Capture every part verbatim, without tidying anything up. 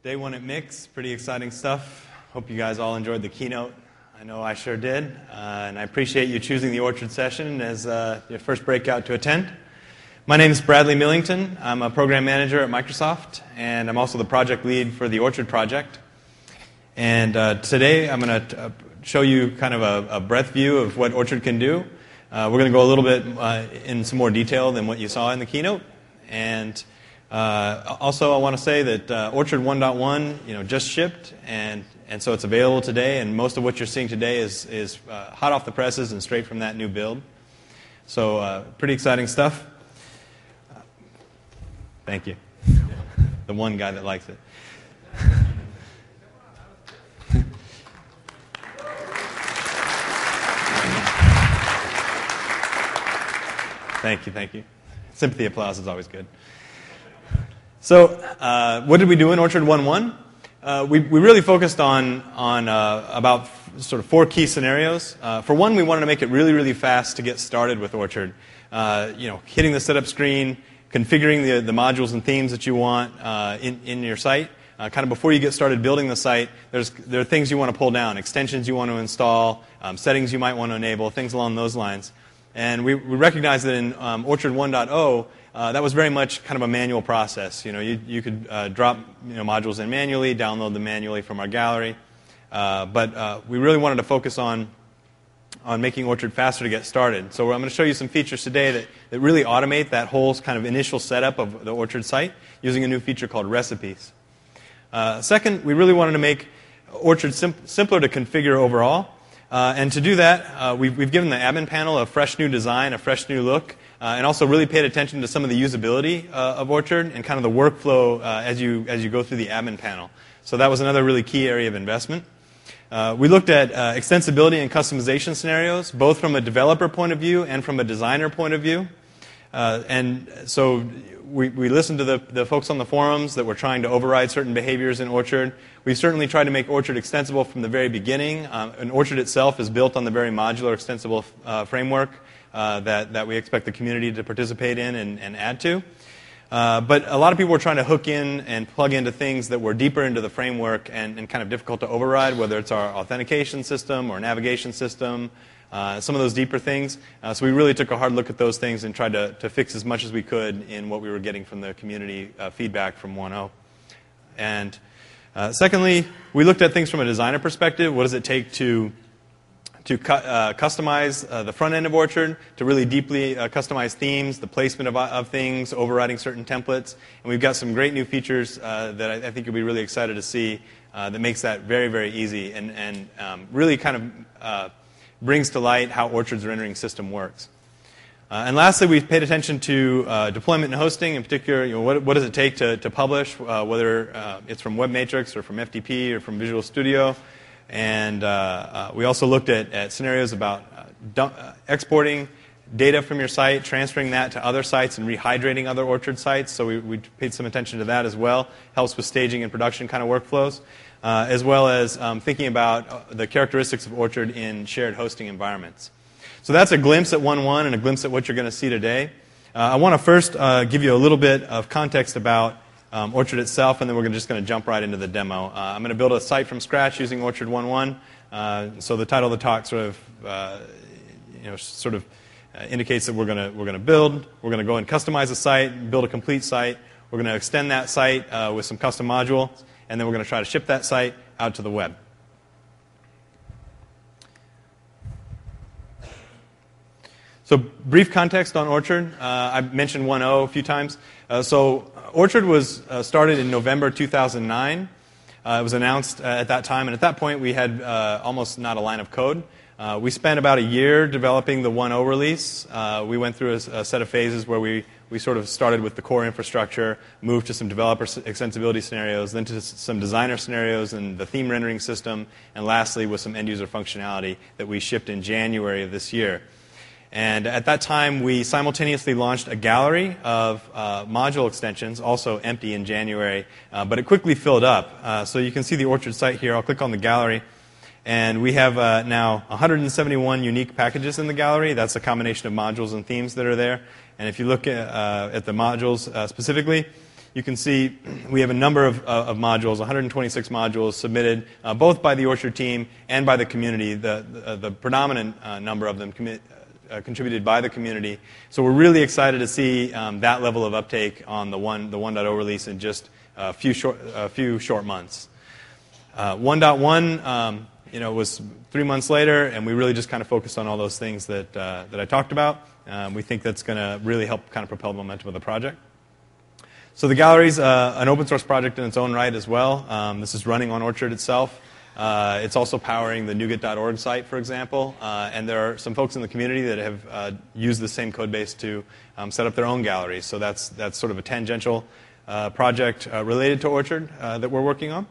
Day one at Mix, pretty exciting stuff. Hope you guys all enjoyed the keynote. I know I sure did, uh, and I appreciate you choosing the Orchard session as uh, your first breakout to attend. My name is Bradley Millington. I'm a program manager at Microsoft, and I'm also the project lead for the Orchard project. And uh, today I'm going to uh, show you kind of a, a breadth view of what Orchard can do. Uh, we're going to go a little bit uh, in some more detail than what you saw in the keynote. And uh, also I want to say that uh, Orchard one point one you know, just shipped, and, and so it's available today, and most of what you're seeing today is, is uh, hot off the presses and straight from that new build. So uh, pretty exciting stuff. Uh, thank you. The one guy that likes it. Thank you, thank you. Sympathy applause is always good. So, uh, what did we do in Orchard one point one? Uh, we, we really focused on, on uh, about f- sort of four key scenarios. Uh, for one, we wanted to make it really, really fast to get started with Orchard. Uh, you know, hitting the setup screen, configuring the, the modules and themes that you want uh, in, in your site. Uh, kind of before you get started building the site, there's, there are things you want to pull down, extensions you want to install, um, settings you might want to enable, things along those lines. And we, we recognize that in um, Orchard one point oh, uh, that was very much kind of a manual process. You know, you, you could uh, drop you know, modules in manually, download them manually from our gallery. Uh, but uh, we really wanted to focus on, on making Orchard faster to get started. So I'm going to show you some features today that, that really automate that whole kind of initial setup of the Orchard site using a new feature called recipes. Uh, second, we really wanted to make Orchard sim- simpler to configure overall. Uh, and to do that, uh, we've, we've given the admin panel a fresh new design, a fresh new look, uh, and also really paid attention to some of the usability uh, of Orchard and kind of the workflow uh, as you as you go through the admin panel. So that was another really key area of investment. Uh, we looked at uh, extensibility and customization scenarios, both from a developer point of view and from a designer point of view. Uh, and so we, we listened to the, the folks on the forums that were trying to override certain behaviors in Orchard. We certainly tried to make Orchard extensible from the very beginning. Um, and Orchard itself is built on the very modular extensible uh, framework uh, that, that we expect the community to participate in and, and add to. Uh, but a lot of people were trying to hook in and plug into things that were deeper into the framework and, and kind of difficult to override, whether it's our authentication system or navigation system, Uh, some of those deeper things. Uh, so we really took a hard look at those things and tried to, to fix as much as we could in what we were getting from the community uh, feedback from one point oh. And uh, secondly, we looked at things from a designer perspective. What does it take to, to cu- uh, customize uh, the front end of Orchard, to really deeply uh, customize themes, the placement of, of things, overriding certain templates. And we've got some great new features uh, that I, I think you'll be really excited to see uh, that makes that very, very easy and, and um, really kind of uh, brings to light how Orchard's rendering system works. Uh, and lastly, we've paid attention to uh, deployment and hosting. In particular, you know, what, what does it take to, to publish, uh, whether uh, it's from WebMatrix or from F T P or from Visual Studio. And uh, uh, we also looked at, at scenarios about uh, dump, uh, exporting data from your site, transferring that to other sites, and rehydrating other Orchard sites. So we, we paid some attention to that as well. Helps with staging and production kind of workflows. Uh, as well as um, thinking about uh, the characteristics of Orchard in shared hosting environments. So that's a glimpse at one point one and a glimpse at what you're going to see today. Uh, I want to first uh, give you a little bit of context about um, Orchard itself, and then we're gonna, just going to jump right into the demo. Uh, I'm going to build a site from scratch using Orchard one point one. Uh, so the title of the talk sort of, uh, you know, sort of uh, indicates that we're going to we're going to build. We're going to go and customize a site, build a complete site. We're going to extend that site uh, with some custom modules. And then we're going to try to ship that site out to the web. So brief context on Orchard. Uh, I mentioned one point oh a few times. Uh, so Orchard was uh, started in November two thousand nine. Uh, it was announced uh, at that time, and at that point we had uh, almost not a line of code. Uh, we spent about a year developing the one point oh release. Uh, we went through a, a set of phases where we We sort of started with the core infrastructure, moved to some developer extensibility scenarios, then to some designer scenarios and the theme rendering system, and lastly with some end-user functionality that we shipped in January of this year. And at that time, we simultaneously launched a gallery of uh, module extensions, also empty in January, uh, but it quickly filled up. Uh, so you can see the Orchard site here. I'll click on the gallery. And we have uh, now one hundred seventy-one unique packages in the gallery. That's a combination of modules and themes that are there. And if you look at, uh, at the modules uh, specifically, you can see we have a number of, uh, of modules, one hundred twenty-six modules submitted, uh, both by the Orchard team and by the community. The, the, the predominant uh, number of them commi- uh, contributed by the community. So we're really excited to see um, that level of uptake on the one the one point oh release in just a few short a few short months. Uh, one point one, um, you know, was three months later, and we really just kind of focused on all those things that uh, that I talked about. Um, we think that's going to really help kind of propel the momentum of the project. So the gallery's uh, an open source project in its own right as well. Um, this is running on Orchard itself. Uh, it's also powering the NuGet dot org site, for example. Uh, and there are some folks in the community that have uh, used the same code base to um, set up their own galleries. So that's that's sort of a tangential uh, project uh, related to Orchard uh, that we're working on.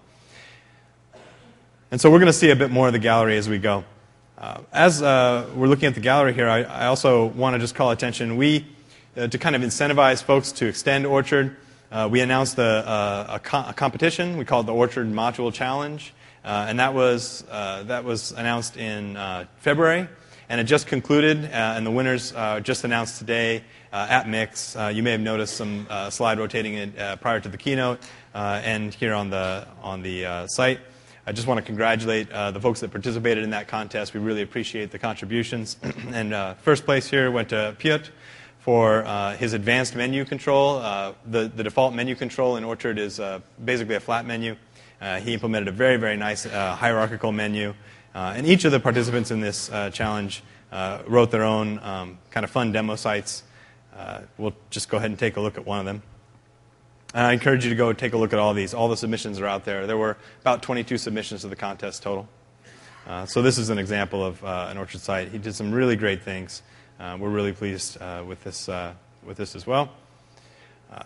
And so we're going to see a bit more of the gallery as we go. Uh, as uh, we're looking at the gallery here, I, I also want to just call attention. We, uh, to kind of incentivize folks to extend Orchard, uh, we announced a, a, a, co- a competition. We called the Orchard Module Challenge. Uh, and that was, uh, that was announced in uh, February. And it just concluded, uh, and the winners uh, just announced today uh, at Mix. Uh, you may have noticed some uh, slide rotating it, uh, prior to the keynote uh, and here on the, on the uh, site. I just want to congratulate uh, the folks that participated in that contest. We really appreciate the contributions. and uh, first place here went to Piotr for uh, his advanced menu control. Uh, the, the default menu control in Orchard is uh, basically a flat menu. Uh, he implemented a very, very nice uh, hierarchical menu. Uh, and each of the participants in this uh, challenge uh, wrote their own um, kind of fun demo sites. Uh, we'll just go ahead and take a look at one of them. And I encourage you to go take a look at all these. All the submissions are out there. There were about twenty-two submissions to the contest total. Uh, so this is an example of uh, an Orchard site. He did some really great things. Uh, we're really pleased uh, with this uh, with this as well. Uh,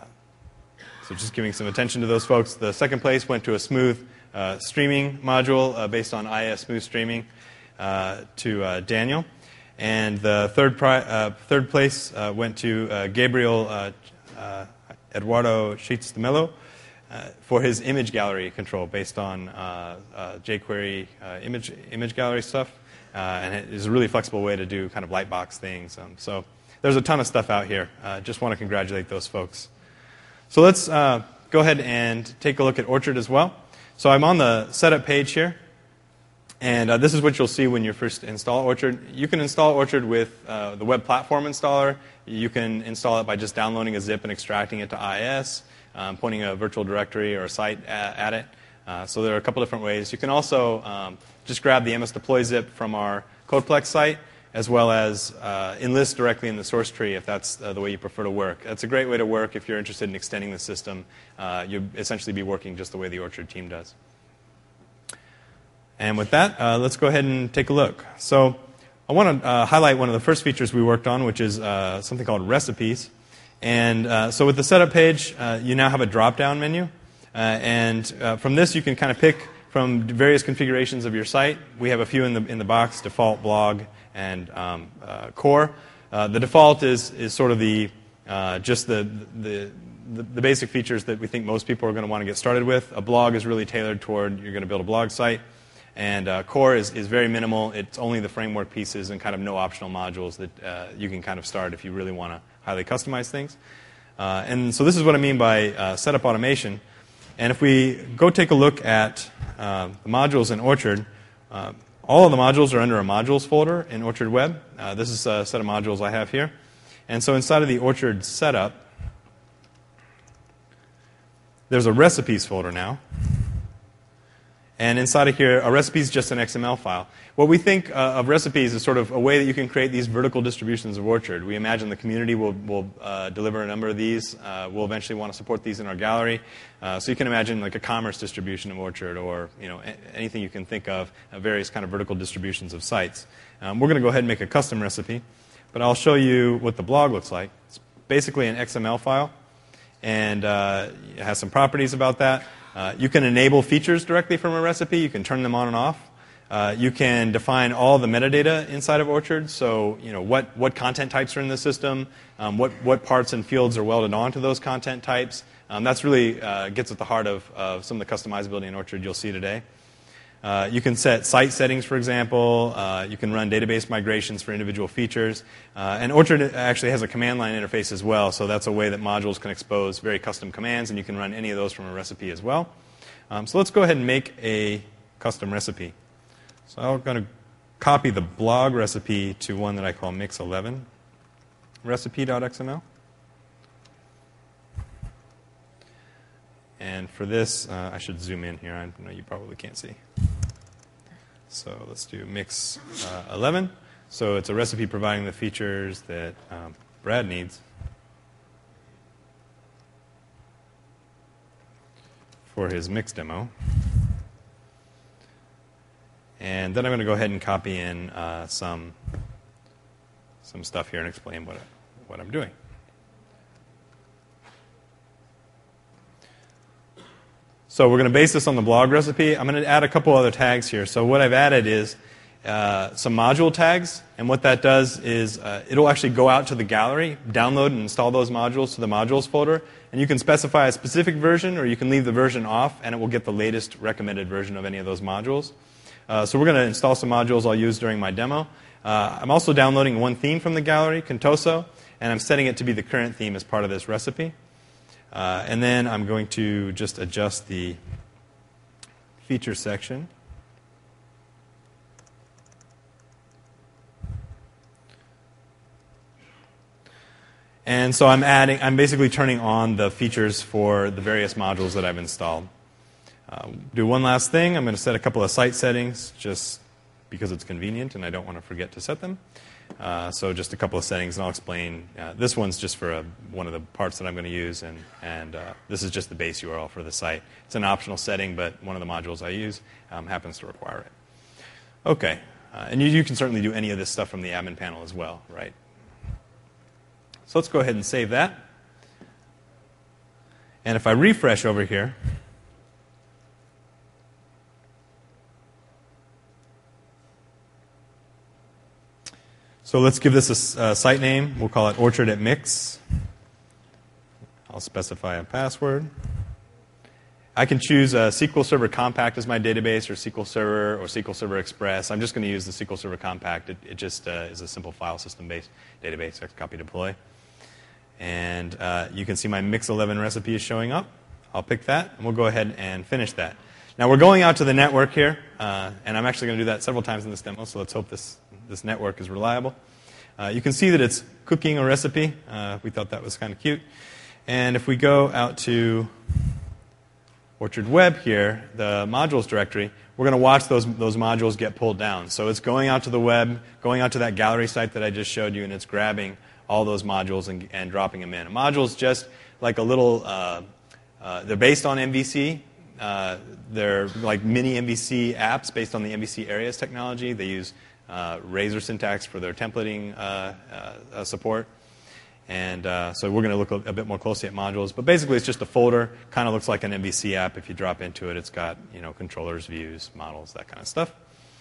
so just giving some attention to those folks. The second place went to a smooth uh, streaming module uh, based on I S Smooth Streaming uh, to uh, Daniel. And the third, pri- uh, third place uh, went to uh, Gabriel uh, uh, Eduardo Sheets de Mello uh, for his image gallery control based on uh, uh, jQuery uh, image image gallery stuff. Uh, and it is a really flexible way to do kind of lightbox things. Um, so there's a ton of stuff out here. Uh, just want to congratulate those folks. So let's uh, go ahead and take a look at Orchard as well. So I'm on the setup page here. And uh, this is what you'll see when you first install Orchard. You can install Orchard with uh, the web platform installer. You can install it by just downloading a zip and extracting it to I S, um, pointing a virtual directory or a site at, at it. Uh, so there are a couple different ways. You can also um, just grab the M S Deploy zip from our Codeplex site, as well as uh, enlist directly in the source tree if that's uh, the way you prefer to work. That's a great way to work if you're interested in extending the system. Uh, you'll essentially be working just the way the Orchard team does. And with that, uh, let's go ahead and take a look. So I want to uh, highlight one of the first features we worked on, which is uh, something called recipes. And uh, so with the setup page, uh, you now have a drop-down menu. Uh, and uh, from this, you can kind of pick from various configurations of your site. We have a few in the in the box: default, blog, and um, uh, core. Uh, the default is is sort of the uh, just the, the the the basic features that we think most people are going to want to get started with. A blog is really tailored toward you're going to build a blog site. And uh, core is, is very minimal. It's only the framework pieces and kind of no optional modules that uh, you can kind of start if you really want to highly customize things. Uh, and so this is what I mean by uh, setup automation. And if we go take a look at uh, the modules in Orchard, uh, all of the modules are under a modules folder in Orchard Web. Uh, this is a set of modules I have here. And so inside of the Orchard setup, there's a recipes folder now. And inside of here, a recipe is just an X M L file. What we think uh, of recipes is sort of a way that you can create these vertical distributions of Orchard. We imagine the community will, will uh, deliver a number of these. Uh, we'll eventually want to support these in our gallery. Uh, so you can imagine like a commerce distribution of Orchard, or you know a- anything you can think of, uh, various kind of vertical distributions of sites. Um, we're going to go ahead and make a custom recipe, but I'll show you what the blog looks like. It's basically an X M L file, and uh, it has some properties about that. Uh, you can enable features directly from a recipe. You can turn them on and off. Uh, you can define all the metadata inside of Orchard. So, you know, what, what content types are in the system, um, what, what parts and fields are welded onto those content types. Um, that's really uh, gets at the heart of, of some of the customizability in Orchard you'll see today. Uh, you can set site settings, for example. Uh, you can run database migrations for individual features. Uh, and Orchard actually has a command line interface as well, so that's a way that modules can expose very custom commands, and you can run any of those from a recipe as well. Um, so let's go ahead and make a custom recipe. So I'm going to copy the blog recipe to one that I call mix eleven recipe.xml. And for this, uh, I should zoom in here. I know you probably can't see. So let's do mix uh, eleven. So it's a recipe providing the features that um, Brad needs for his mix demo. And then I'm going to go ahead and copy in uh, some, some stuff here and explain what, what I'm doing. So we're going to base this on the blog recipe. I'm going to add a couple other tags here. So what I've added is uh, some module tags. And what that does is uh, it'll actually go out to the gallery, download and install those modules to the modules folder. And you can specify a specific version, or you can leave the version off, and it will get the latest recommended version of any of those modules. Uh, so we're going to install some modules I'll use during my demo. Uh, I'm also downloading one theme from the gallery, Contoso, and I'm setting it to be the current theme as part of this recipe. Uh, and then I'm going to just adjust the feature section. And so I'm adding, I'm basically turning on the features for the various modules that I've installed. Uh, do one last thing. I'm going to set a couple of site settings just because it's convenient and I don't want to forget to set them. Uh, so just a couple of settings, and I'll explain. Uh, this one's just for a, one of the parts that I'm going to use, and, and uh, this is just the base U R L for the site. It's an optional setting, but one of the modules I use um, happens to require it. Okay, uh, and you, you can certainly do any of this stuff from the admin panel as well, right? So let's go ahead and save that. And if I refresh over here, so let's give this a uh, site name. We'll call it Orchard at Mix. I'll specify a password. I can choose a S Q L Server Compact as my database, or S Q L Server, or S Q L Server Express. I'm just going to use the S Q L Server Compact. It, it just uh, is a simple file system-based database. I can copy deploy. And uh, you can see my mix eleven recipe is showing up. I'll pick that, and we'll go ahead and finish that. Now we're going out to the network here, uh, and I'm actually going to do that several times in this demo, so let's hope this, this network is reliable. Uh, you can see that it's cooking a recipe. Uh, we thought that was kind of cute. And if we go out to Orchard Web here, the modules directory, we're going to watch those, those modules get pulled down. So it's going out to the web, going out to that gallery site that I just showed you, and it's grabbing all those modules and, and dropping them in. A module's just like a little, uh, uh, they're based on M V C. Uh, they're like mini M V C apps based on the M V C Areas technology. They use uh, Razor syntax for their templating uh, uh, support. And uh, so we're going to look a, a bit more closely at modules. But basically, it's just a folder. Kind of looks like an M V C app. If you drop into it, it's got, you know, controllers, views, models, that kind of stuff.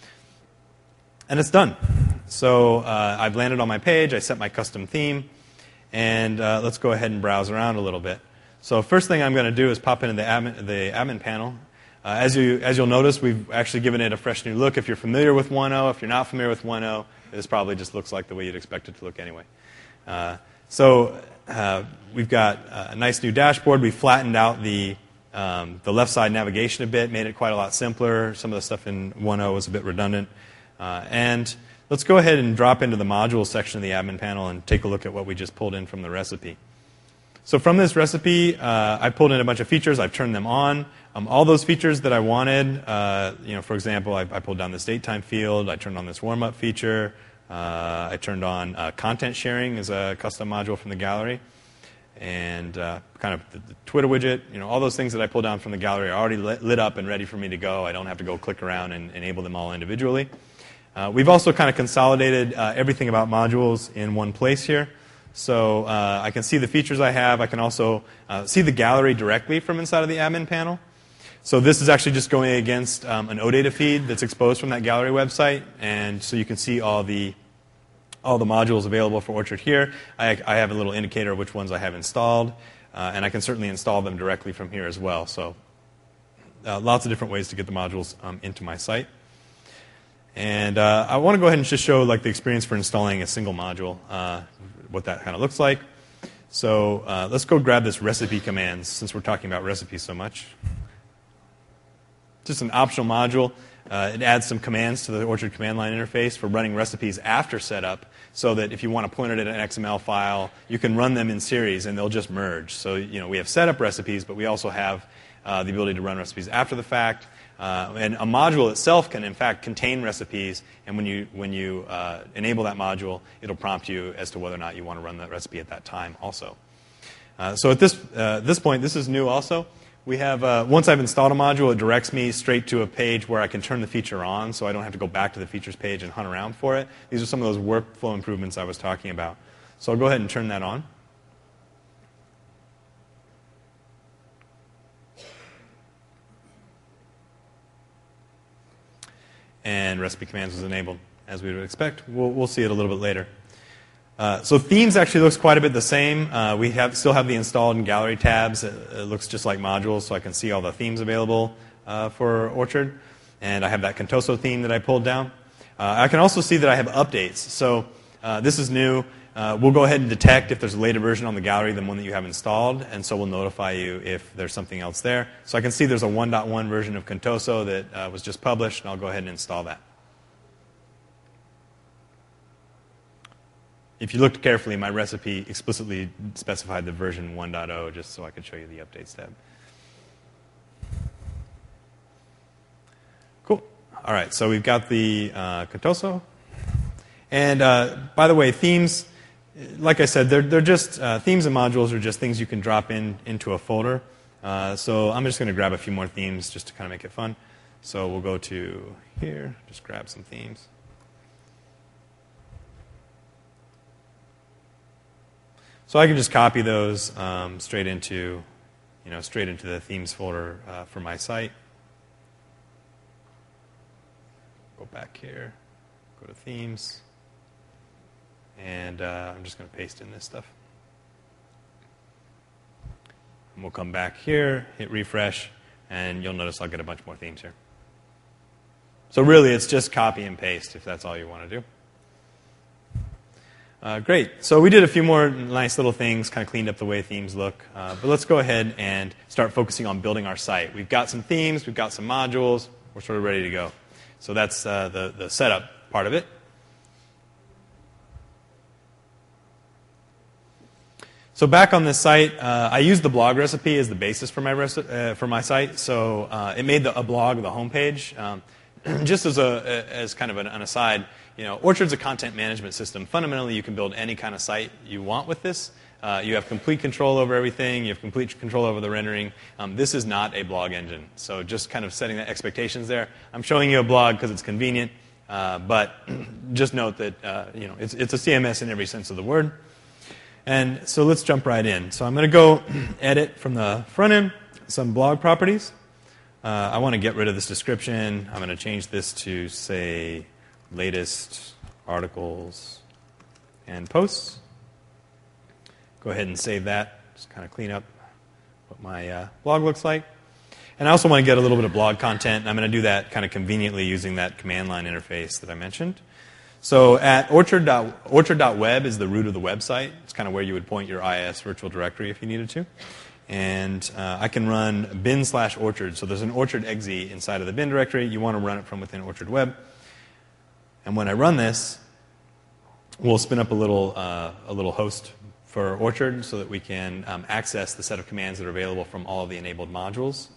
And it's done. So uh, I've landed on my page. I set my custom theme. And uh, let's go ahead and browse around a little bit. So first thing I'm going to do is pop into the admin, the admin panel. Uh, as, you, as you'll notice, we've actually given it a fresh new look. If you're familiar with one point oh, if you're not familiar with one point oh, this probably just looks like the way you'd expect it to look anyway. Uh, so uh, we've got a nice new dashboard. We flattened out the, um, the left side navigation a bit, made it quite a lot simpler. Some of the stuff in one point oh was a bit redundant. Uh, and let's go ahead and drop into the modules section of the admin panel and take a look at what we just pulled in from the recipe. So from this recipe, uh, I pulled in a bunch of features. I've turned them on. Um, all those features that I wanted, uh, you know, for example, I, I pulled down this date time field. I turned on this warm-up feature. Uh, I turned on uh, content sharing as a custom module from the gallery. And uh, kind of the, the Twitter widget, you know, all those things that I pulled down from the gallery are already lit, lit up and ready for me to go. I don't have to go click around and enable them all individually. Uh, we've also kind of consolidated uh, everything about modules in one place here. So uh, I can see the features I have. I can also uh, see the gallery directly from inside of the admin panel. So this is actually just going against um, an OData feed that's exposed from that gallery website. And so you can see all the, all the modules available for Orchard here. I, I have a little indicator of which ones I have installed. Uh, and I can certainly install them directly from here as well. So uh, lots of different ways to get the modules um, into my site. And uh, I want to go ahead and just show like the experience for installing a single module, uh, what that kind of looks like. So uh, let's go grab this recipe commands since we're talking about recipes so much. Just an optional module. Uh, it adds some commands to the Orchard command line interface for running recipes after setup, so that if you want to point it at an X M L file, you can run them in series and they'll just merge. So you know we have setup recipes, but we also have uh, the ability to run recipes after the fact. Uh, and a module itself can, in fact, contain recipes. And when you when you uh, enable that module, it'll prompt you as to whether or not you want to run that recipe at that time also. Uh, so at this uh, this point, this is new also. We have, uh, once I've installed a module, it directs me straight to a page where I can turn the feature on, so I don't have to go back to the features page and hunt around for it. These are some of those workflow improvements I was talking about. So I'll go ahead and turn that on. And recipe commands was enabled, as we would expect. We'll, we'll see it a little bit later. Uh, so themes actually looks quite a bit the same. Uh, we have still have the installed and gallery tabs. It, it looks just like modules, so I can see all the themes available uh, for Orchard. And I have that Contoso theme that I pulled down. Uh, I can also see that I have updates. So uh, this is new. Uh, we'll go ahead and detect if there's a later version on the gallery than one that you have installed, and so we'll notify you if there's something else there. So I can see there's a one point one version of Contoso that uh, was just published, and I'll go ahead and install that. If you looked carefully, my recipe explicitly specified the version one point oh just so I could show you the updates tab. Cool. All right, so we've got the uh, Contoso. And uh, by the way, themes, like I said, they're, they're just, uh, themes and modules are just things you can drop in into a folder. Uh, so I'm just going to grab a few more themes just to kind of make it fun. So we'll go to here, just grab some themes. So I can just copy those um, straight into, you know, straight into the themes folder uh, for my site. Go back here, go to themes, and uh, I'm just going to paste in this stuff. And we'll come back here, hit refresh, and you'll notice I'll get a bunch more themes here. So really, it's just copy and paste if that's all you want to do. Uh, great. So we did a few more nice little things, kind of cleaned up the way themes look. Uh, but let's go ahead and start focusing on building our site. We've got some themes. We've got some modules. We're sort of ready to go. So that's uh, the, the setup part of it. So back on this site, uh, I used the blog recipe as the basis for my, reci uh, for my site. So uh, it made the, a blog the homepage. Um, just as, a, as kind of an, an aside, you know, Orchard's a content management system. Fundamentally, you can build any kind of site you want with this. Uh, you have complete control over everything. You have complete control over the rendering. Um, this is not a blog engine. So just kind of setting the expectations there. I'm showing you a blog because it's convenient. Uh, but just note that uh, you know, it's, it's a C M S in every sense of the word. And so let's jump right in. So I'm going to go edit from the front end some blog properties. Uh, I want to get rid of this description. I'm going to change this to, say, latest articles and posts. Go ahead and save that. Just kind of clean up what my uh, blog looks like. And I also want to get a little bit of blog content. And I'm going to do that kind of conveniently using that command line interface that I mentioned. So at orchard dot web is the root of the website. It's kind of where you would point your I I S virtual directory if you needed to. And uh, I can run bin slash orchard. So there's an orchard exe inside of the bin directory. You want to run it from within Orchard Web. And when I run this, we'll spin up a little, uh, a little host for Orchard so that we can um, access the set of commands that are available from all of the enabled modules.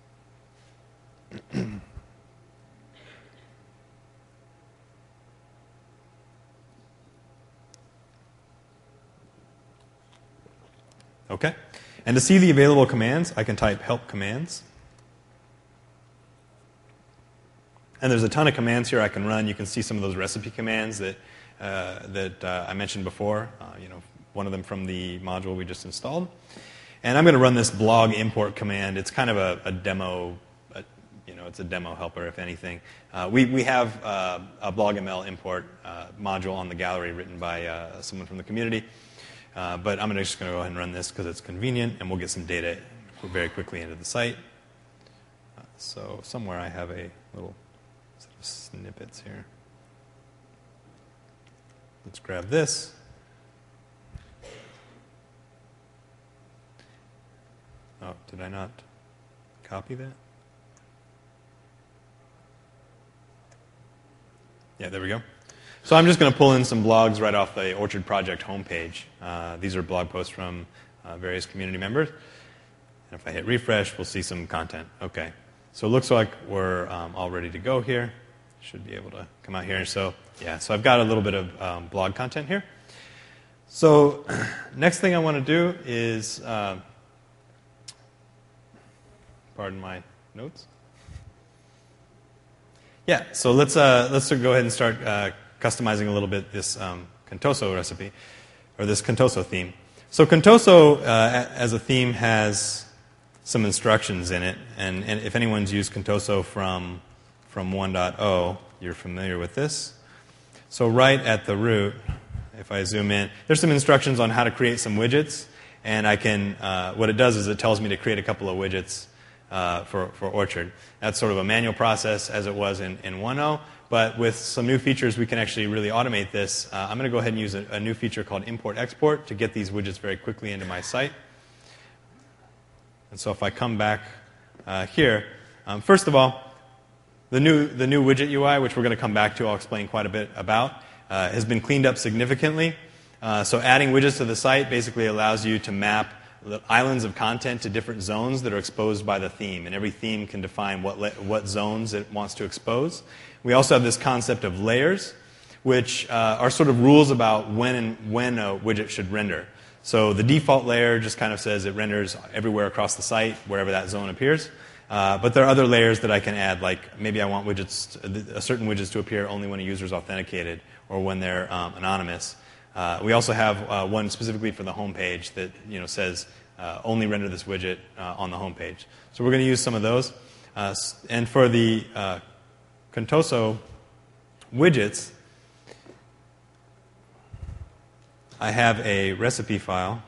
Okay. And to see the available commands, I can type help commands. And there's a ton of commands here I can run. You can see some of those recipe commands that, uh, that uh, I mentioned before. Uh, you know, one of them from the module we just installed. And I'm going to run this blog import command. It's kind of a, a demo, a, you know, it's a demo helper, if anything. Uh, we, we have uh, a BlogML import uh, module on the gallery written by uh, someone from the community. Uh, but I'm just going to go ahead and run this because it's convenient, and we'll get some data very quickly into the site. Uh, So somewhere I have a little set of snippets here. Let's grab this. Oh, did I not copy that? Yeah, there we go. So I'm just going to pull in some blogs right off the Orchard Project homepage. Uh, these are blog posts from uh, various community members. And if I hit refresh, we'll see some content. Okay. So it looks like we're um, all ready to go here. Should be able to come out here. So yeah, so I've got a little bit of um, blog content here. So next thing I want to do is, uh, pardon my notes. Yeah, so let's uh, let's go ahead and start uh, customizing a little bit this um, Contoso recipe, or this Contoso theme. So Contoso, uh, as a theme, has some instructions in it, and, and if anyone's used Contoso from from one point oh, you're familiar with this. So right at the root, if I zoom in, there's some instructions on how to create some widgets, and I can. Uh, what it does is it tells me to create a couple of widgets uh, for for Orchard. That's sort of a manual process as it was in in one point oh. But with some new features, we can actually really automate this. Uh, I'm going to go ahead and use a, a new feature called Import Export to get these widgets very quickly into my site. And so if I come back uh, here, um, first of all, the new, the new widget U I, which we're going to come back to, I'll explain quite a bit about, uh, has been cleaned up significantly. Uh, so adding widgets to the site basically allows you to map the islands of content to different zones that are exposed by the theme. And every theme can define what, le- what zones it wants to expose. We also have this concept of layers, which uh, are sort of rules about when and when a widget should render. So the default layer just kind of says it renders everywhere across the site, wherever that zone appears. Uh, but there are other layers that I can add, like maybe I want widgets, uh, certain widgets to appear only when a user is authenticated or when they're um, anonymous. Uh, we also have uh, one specifically for the home page that you know says uh, only render this widget uh, on the home page. So we're going to use some of those. Uh, and for the uh, Contoso widgets, I have a recipe file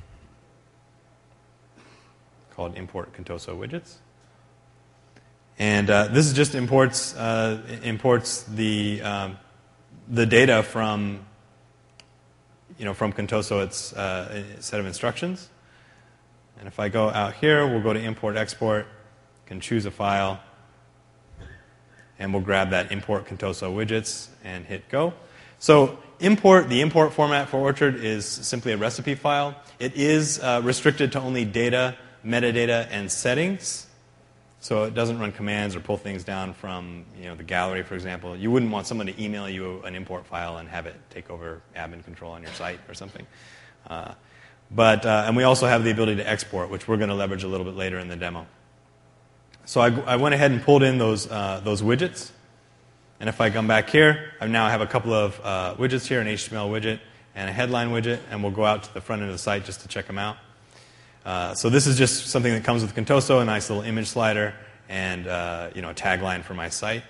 called import Contoso widgets. And uh, this is just imports uh, imports the um, the data from you know from Contoso, its uh, set of instructions. And if I go out here, we'll go to import export, can choose a file, and we'll grab that import Contoso widgets and hit go. So import, the import format for Orchard is simply a recipe file. It is uh, restricted to only data, metadata, and settings. So it doesn't run commands or pull things down from you know, the gallery, for example. You wouldn't want someone to email you an import file and have it take over admin control on your site or something. Uh, but uh, and we also have the ability to export, which we're going to leverage a little bit later in the demo. So I, I went ahead and pulled in those uh, those widgets. And if I come back here, I now have a couple of uh, widgets here, an H T M L widget and a headline widget, and we'll go out to the front end of the site just to check them out. Uh, so this is just something that comes with Contoso, a nice little image slider, and uh, you know, a tagline for my site.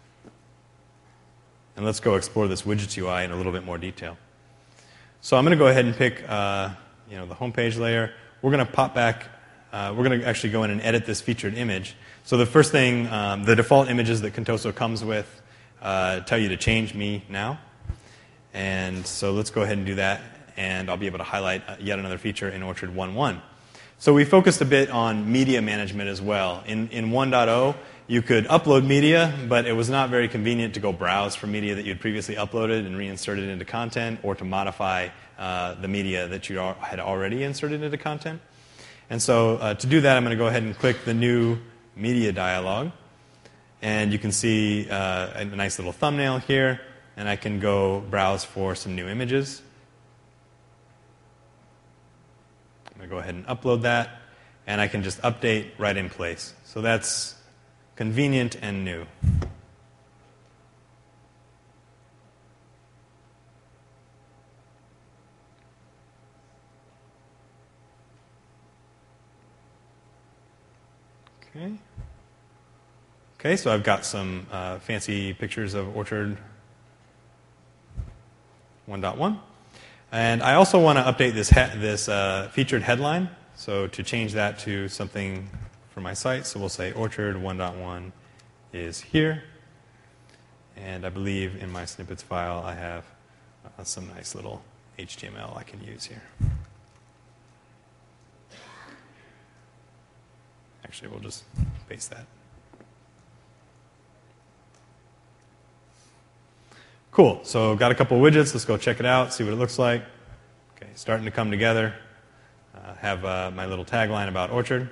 And let's go explore this widgets U I in a little bit more detail. So I'm going to go ahead and pick uh, you know, the home page layer. We're going to pop back. Uh, we're going to actually go in and edit this featured image. So the first thing, um, the default images that Contoso comes with uh, tell you to change me now. And so let's go ahead and do that, and I'll be able to highlight yet another feature in Orchard one point one. So we focused a bit on media management as well. In, in one point oh, you could upload media, but it was not very convenient to go browse for media that you'd previously uploaded and reinsert it into content, or to modify uh, the media that you had already inserted into content. And so uh, to do that, I'm going to go ahead and click the new media dialog. And you can see uh, a nice little thumbnail here, and I can go browse for some new images. I'm going to go ahead and upload that, and I can just update right in place. So that's convenient and new. Okay. Okay, so I've got some uh, fancy pictures of Orchard one point one. And I also want to update this, he this uh, featured headline. So to change that to something for my site. So we'll say orchard one point one is here. And I believe in my snippets file I have uh, some nice little H T M L I can use here. Actually, we'll just paste that. Cool. So got a couple of widgets. Let's go check it out, see what it looks like. Okay, starting to come together. Uh, have uh, my little tagline about Orchard.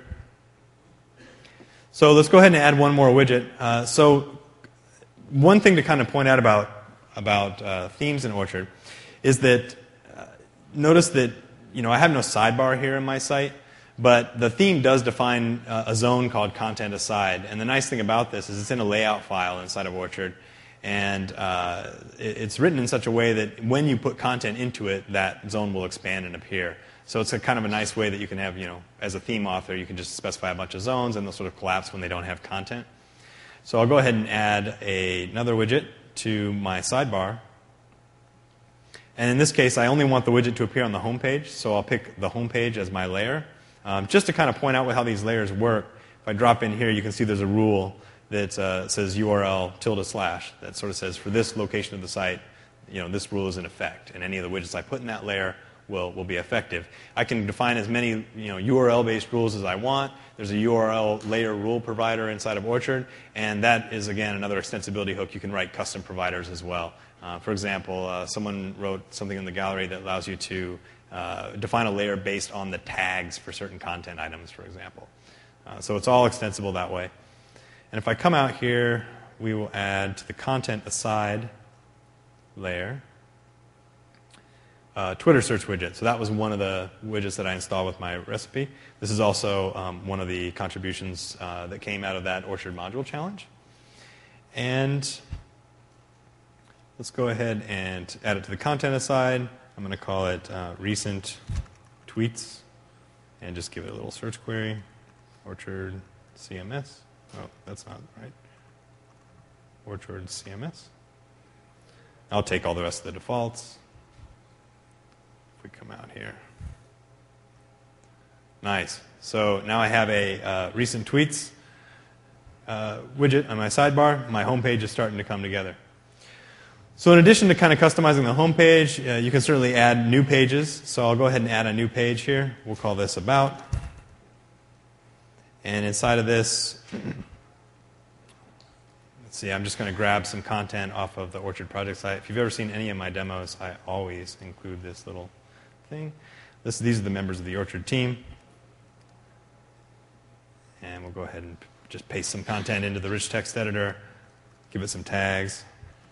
So let's go ahead and add one more widget. Uh, so one thing to kind of point out about, about uh, themes in Orchard is that uh, notice that you know I have no sidebar here in my site, but the theme does define uh, a zone called content aside. And the nice thing about this is it's in a layout file inside of Orchard. And uh, it's written in such a way that when you put content into it, that zone will expand and appear. So it's a kind of a nice way that you can have, you know, as a theme author, you can just specify a bunch of zones, and they'll sort of collapse when they don't have content. So I'll go ahead and add a, another widget to my sidebar. And in this case, I only want the widget to appear on the home page, so I'll pick the home page as my layer. Um, just to kind of point out how these layers work, if I drop in here, you can see there's a rule that uh, says U R L tilde slash that sort of says for this location of the site, you know, this rule is in effect, and any of the widgets I put in that layer will, will be effective. I can define as many you know, U R L-based rules as I want. There's a U R L layer rule provider inside of Orchard, and that is, again, another extensibility hook. You can write custom providers as well. Uh, for example, uh, someone wrote something in the gallery that allows you to uh, define a layer based on the tags for certain content items, for example. Uh, so it's all extensible that way. And if I come out here, we will add to the content aside layer uh, Twitter search widget. So that was one of the widgets that I installed with my recipe. This is also um, one of the contributions uh, that came out of that Orchard module challenge. And let's go ahead and add it to the content aside. I'm going to call it uh, recent tweets and just give it a little search query, Orchard C M S. Oh, that's not right. Orchard C M S. I'll take all the rest of the defaults. If we come out here. Nice. So now I have a uh, recent tweets uh, widget on my sidebar. My home page is starting to come together. So in addition to kind of customizing the home page, uh, you can certainly add new pages. So I'll go ahead and add a new page here. We'll call this About. And inside of this, let's see, I'm just going to grab some content off of the Orchard project site. If you've ever seen any of my demos, I always include this little thing. This, these are the members of the Orchard team. And we'll go ahead and just paste some content into the rich text editor, give it some tags,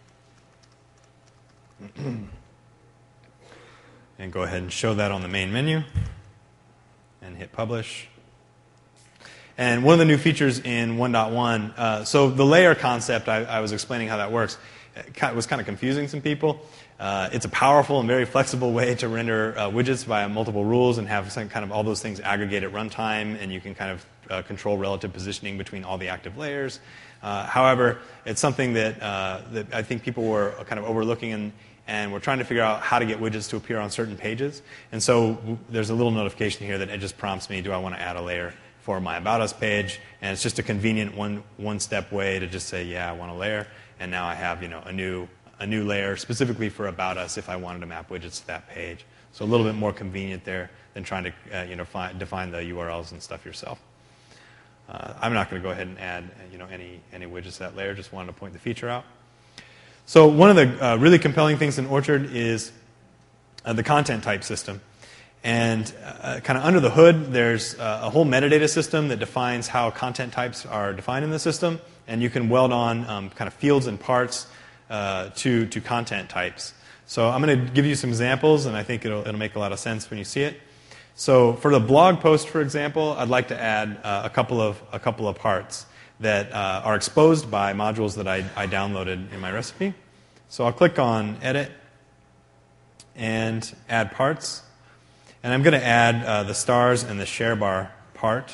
and go ahead and show that on the main menu, and hit publish. And one of the new features in one point one, uh, so the layer concept, I, I was explaining how that works. It was kind of confusing some people. Uh, it's a powerful and very flexible way to render uh, widgets via multiple rules and have some kind of all those things aggregate at runtime, and you can kind of uh, control relative positioning between all the active layers. Uh, however, it's something that, uh, that I think people were kind of overlooking, and, and we're trying to figure out how to get widgets to appear on certain pages. And so w- there's a little notification here that it just prompts me, do I want to add a layer for my About Us page? And it's just a convenient one, one-step way to just say, yeah, I want a layer. And now I have, you know, a new, a new layer specifically for About Us if I wanted to map widgets to that page. So a little bit more convenient there than trying to, uh, you know, find, define the U R Ls and stuff yourself. Uh, I'm not going to go ahead and add, you know, any, any widgets to that layer. Just wanted to point the feature out. So one of the uh, really compelling things in Orchard is uh, the content type system. And uh, kind of under the hood, there's uh, a whole metadata system that defines how content types are defined in the system. And you can weld on um, kind of fields and parts uh, to, to content types. So I'm going to give you some examples, and I think it'll, it'll make a lot of sense when you see it. So for the blog post, for example, I'd like to add uh, a couple of a couple of parts that uh, are exposed by modules that I, I downloaded in my recipe. So I'll click on Edit and Add Parts. And I'm going to add uh, the stars and the share bar part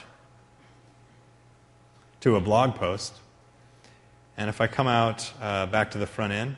to a blog post. And if I come out uh, back to the front end,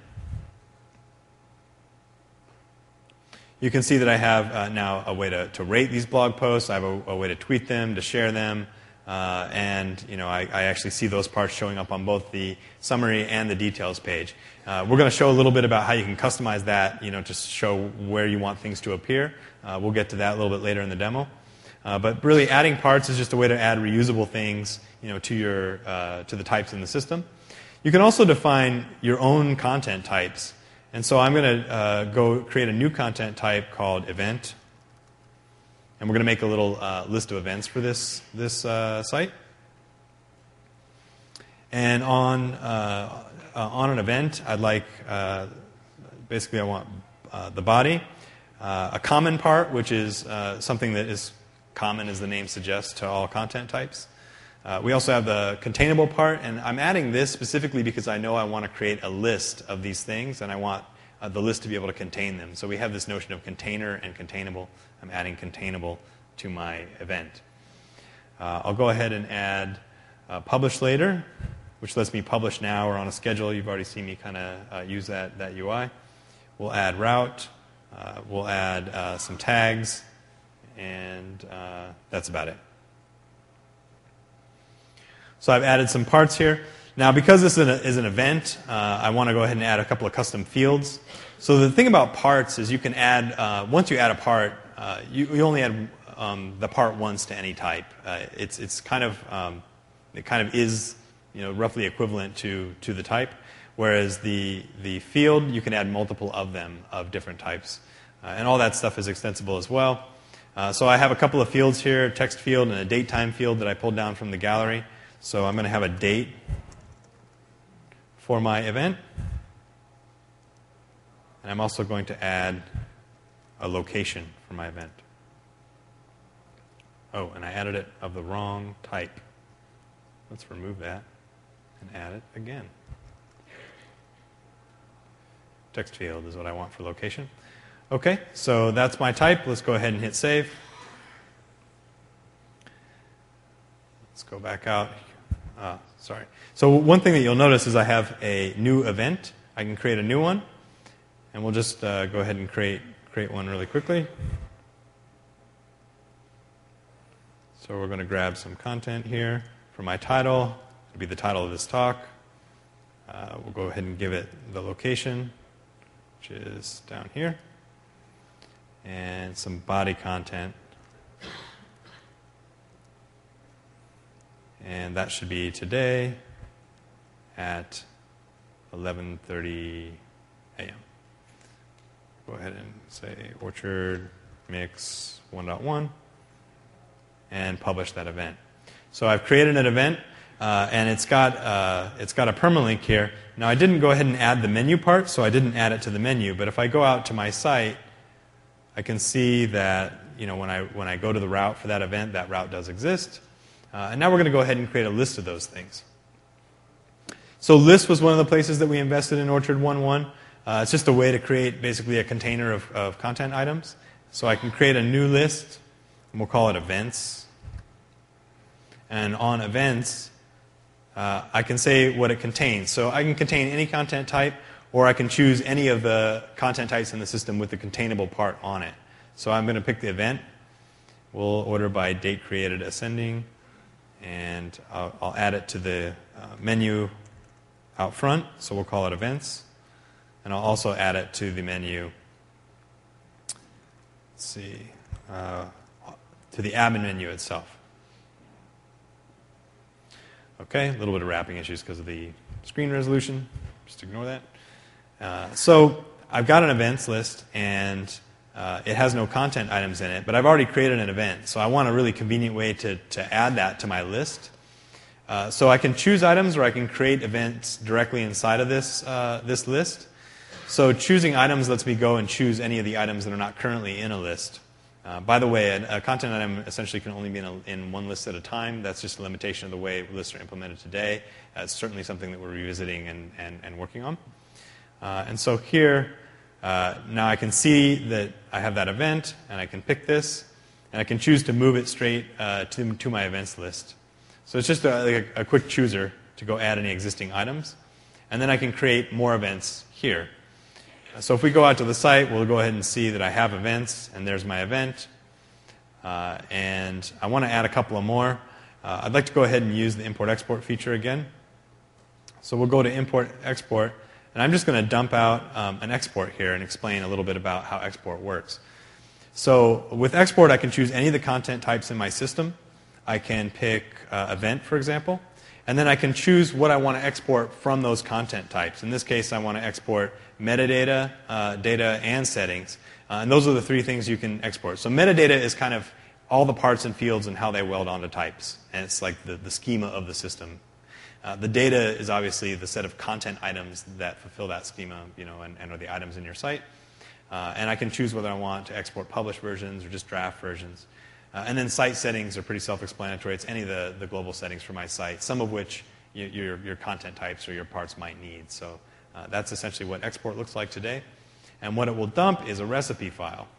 you can see that I have uh, now a way to, to rate these blog posts. I have a, a way to tweet them, to share them, Uh, and you know, I, I actually see those parts showing up on both the summary and the details page. Uh, we're going to show a little bit about how you can customize that, you know, to show where you want things to appear. Uh, we'll get to that a little bit later in the demo. Uh, but really, adding parts is just a way to add reusable things, you know, to your uh, to the types in the system. You can also define your own content types. And so I'm going to uh, go create a new content type called event. And we're going to make a little uh, list of events for this, this uh, site. And on, uh, uh, on an event, I'd like, uh, basically I want uh, the body, uh, a common part, which is uh, something that is common, as the name suggests, to all content types. Uh, we also have the containable part, and I'm adding this specifically because I know I want to create a list of these things, and I want uh, the list to be able to contain them. So we have this notion of container and containable. I'm adding containable to my event. Uh, I'll go ahead and add uh, publish later, which lets me publish now or on a schedule. You've already seen me kind of uh, use that, that U I. We'll add route. Uh, we'll add uh, some tags, and uh, that's about it. So I've added some parts here. Now, because this is an, is an event, uh, I want to go ahead and add a couple of custom fields. So the thing about parts is you can add, uh, once you add a part, uh, you, you only add um, the part once to any type. Uh, it's it's kind of um, it kind of is, you know, roughly equivalent to to the type. Whereas the the field, you can add multiple of them of different types, uh, and all that stuff is extensible as well. Uh, so I have a couple of fields here: a text field and a date time field that I pulled down from the gallery. So I'm going to have a date for my event. And I'm also going to add a location for my event. Oh, and I added it of the wrong type. Let's remove that and add it again. Text field is what I want for location. Okay, so that's my type. Let's go ahead and hit save. Let's go back out. Uh, sorry. So one thing that you'll notice is I have a new event. I can create a new one. And we'll just uh, go ahead and create, create one really quickly. So we're going to grab some content here for my title. It'll be the title of this talk. Uh, we'll go ahead and give it the location, which is down here. And some body content. And that should be today at eleven thirty a m Go ahead and say Orchard Mix one point one and publish that event. So I've created an event, uh, and it's got uh, it's got a permalink here. Now I didn't go ahead and add the menu part, so I didn't add it to the menu. But if I go out to my site, I can see that, you know, when I when I go to the route for that event, that route does exist. Uh, and now we're going to go ahead and create a list of those things. So list was one of the places that we invested in Orchard one point one. Uh, it's just a way to create basically a container of, of content items. So I can create a new list, and we'll call it events. And on events, uh, I can say what it contains. So I can contain any content type, or I can choose any of the content types in the system with the containable part on it. So I'm going to pick the event. We'll order by date created ascending. And I'll, I'll add it to the uh, menu out front, so we'll call it events. And I'll also add it to the menu, let's see, uh, to the admin menu itself. Okay, a little bit of wrapping issues because of the screen resolution. Just ignore that. Uh, so I've got an events list, and Uh, it has no content items in it, but I've already created an event, so I want a really convenient way to, to add that to my list. Uh, so I can choose items, or I can create events directly inside of this, uh, this list. So choosing items lets me go and choose any of the items that are not currently in a list. Uh, by the way, a, a content item essentially can only be in, a, in one list at a time. That's just a limitation of the way lists are implemented today. Uh, it's certainly something that we're revisiting and, and, and working on. Uh, and so here, Uh, now I can see that I have that event, and I can pick this, and I can choose to move it straight uh, to, to my events list. So it's just a, like a, a quick chooser to go add any existing items. And then I can create more events here. So if we go out to the site, we'll go ahead and see that I have events, and there's my event. Uh, and I want to add a couple of more. Uh, I'd like to go ahead and use the import-export feature again. So we'll go to import-export, and I'm just going to dump out um, an export here and explain a little bit about how export works. So with export, I can choose any of the content types in my system. I can pick uh, event, for example, and then I can choose what I want to export from those content types. In this case, I want to export metadata, uh, data, and settings. Uh, and those are the three things you can export. So metadata is kind of all the parts and fields and how they weld onto types. And it's like the, the schema of the system. Uh, the data is obviously the set of content items that fulfill that schema, you know, and, and are the items in your site. Uh, and I can choose whether I want to export published versions or just draft versions. Uh, and then site settings are pretty self-explanatory. It's any of the, the global settings for my site, some of which you, your, your content types or your parts might need. So uh, that's essentially what export looks like today. And what it will dump is a recipe file.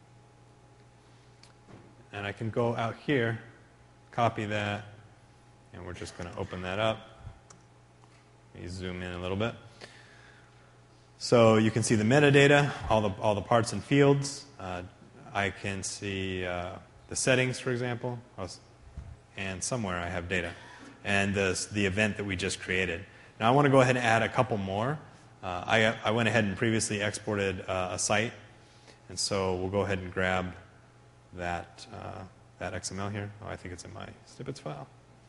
And I can go out here, copy that, and we're just going to open that up. Let me zoom in a little bit. So you can see the metadata, all the, all the parts and fields. Uh, I can see uh, the settings, for example, and somewhere I have data, and the, the event that we just created. Now I want to go ahead and add a couple more. Uh, I, I went ahead and previously exported uh, a site, and so we'll go ahead and grab that, uh, that X M L here. Oh, I think it's in my snippets file.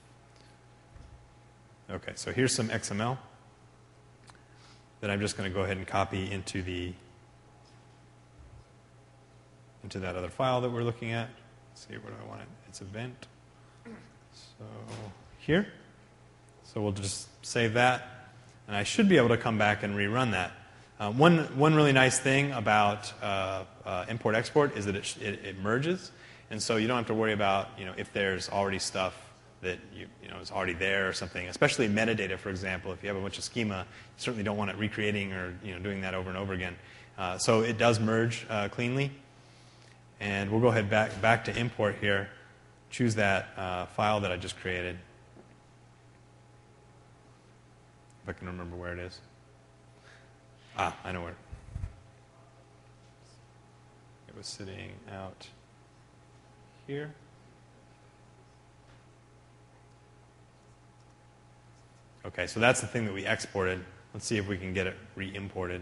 Okay, so here's some X M L that I'm just going to go ahead and copy into the into that other file that we're looking at. Let's see, where do I want it? It's event. So here. So we'll just save that, and I should be able to come back and rerun that. Uh, one one really nice thing about uh, uh, import-export is that it, it, it merges, and so you don't have to worry about, you know, if there's already stuff that you, you know, is already there or something, especially metadata, for example. If you have a bunch of schema, you certainly don't want it recreating or, you know, doing that over and over again. Uh, so it does merge uh, cleanly. And we'll go ahead back, back to import here, choose that uh, file that I just created. If I can remember where it is. Ah, I know where. It was sitting out here. Okay, so that's the thing that we exported. Let's see if we can get it re-imported.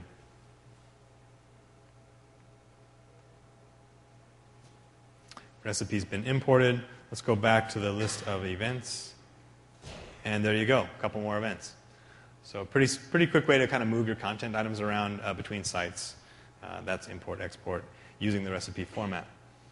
Recipe's been imported. Let's go back to the list of events. And there you go, a couple more events. So pretty, pretty quick way to kind of move your content items around uh, between sites. Uh, that's import, export, using the recipe format.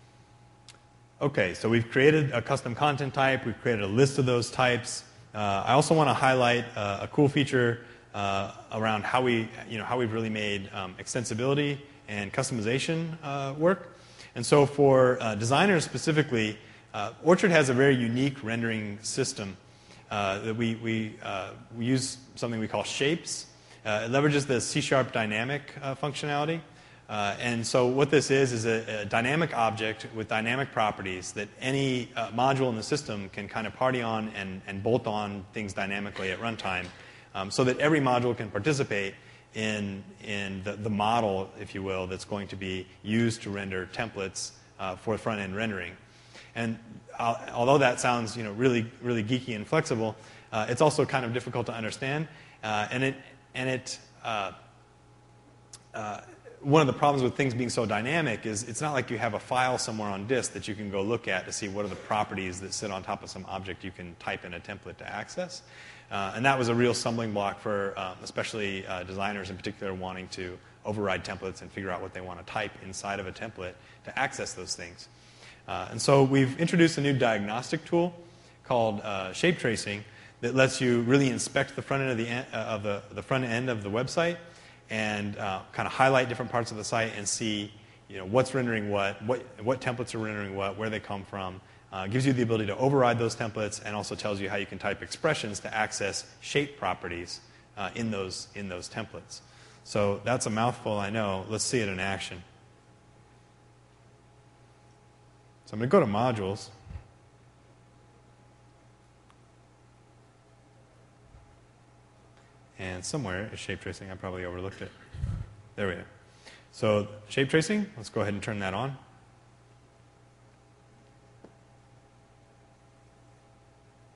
Okay, so we've created a custom content type. We've created a list of those types. Uh, I also want to highlight uh, a cool feature uh, around how we, you know, how we've really made um, extensibility and customization uh, work. And so for uh, designers specifically, uh, Orchard has a very unique rendering system. Uh, that we we, uh, we use something we call shapes. Uh, it leverages the C sharp dynamic uh, functionality. Uh, and so what this is is a, a dynamic object with dynamic properties that any uh, module in the system can kind of party on and, and bolt on things dynamically at runtime, um, so that every module can participate in, in the, the model, if you will, that's going to be used to render templates uh, for front-end rendering. And uh, although that sounds, you know, really, really geeky and flexible, uh, it's also kind of difficult to understand. Uh, and it, and it uh, uh, one of the problems with things being so dynamic is it's not like you have a file somewhere on disk that you can go look at to see what are the properties that sit on top of some object you can type in a template to access. Uh, and that was a real stumbling block for um, especially uh, designers in particular wanting to override templates and figure out what they want to type inside of a template to access those things. Uh, and so we've introduced a new diagnostic tool called uh, shape tracing that lets you really inspect the front end of the, en- uh, of the, the front end of the website and uh, kind of highlight different parts of the site and see, you know, what's rendering what, what, what templates are rendering what, where they come from. Uh, gives you the ability to override those templates and also tells you how you can type expressions to access shape properties uh, in those in those templates. So that's a mouthful, I know. Let's see it in action. So I'm going to go to modules. And somewhere is shape tracing. I probably overlooked it. There we are. So shape tracing, let's go ahead and turn that on.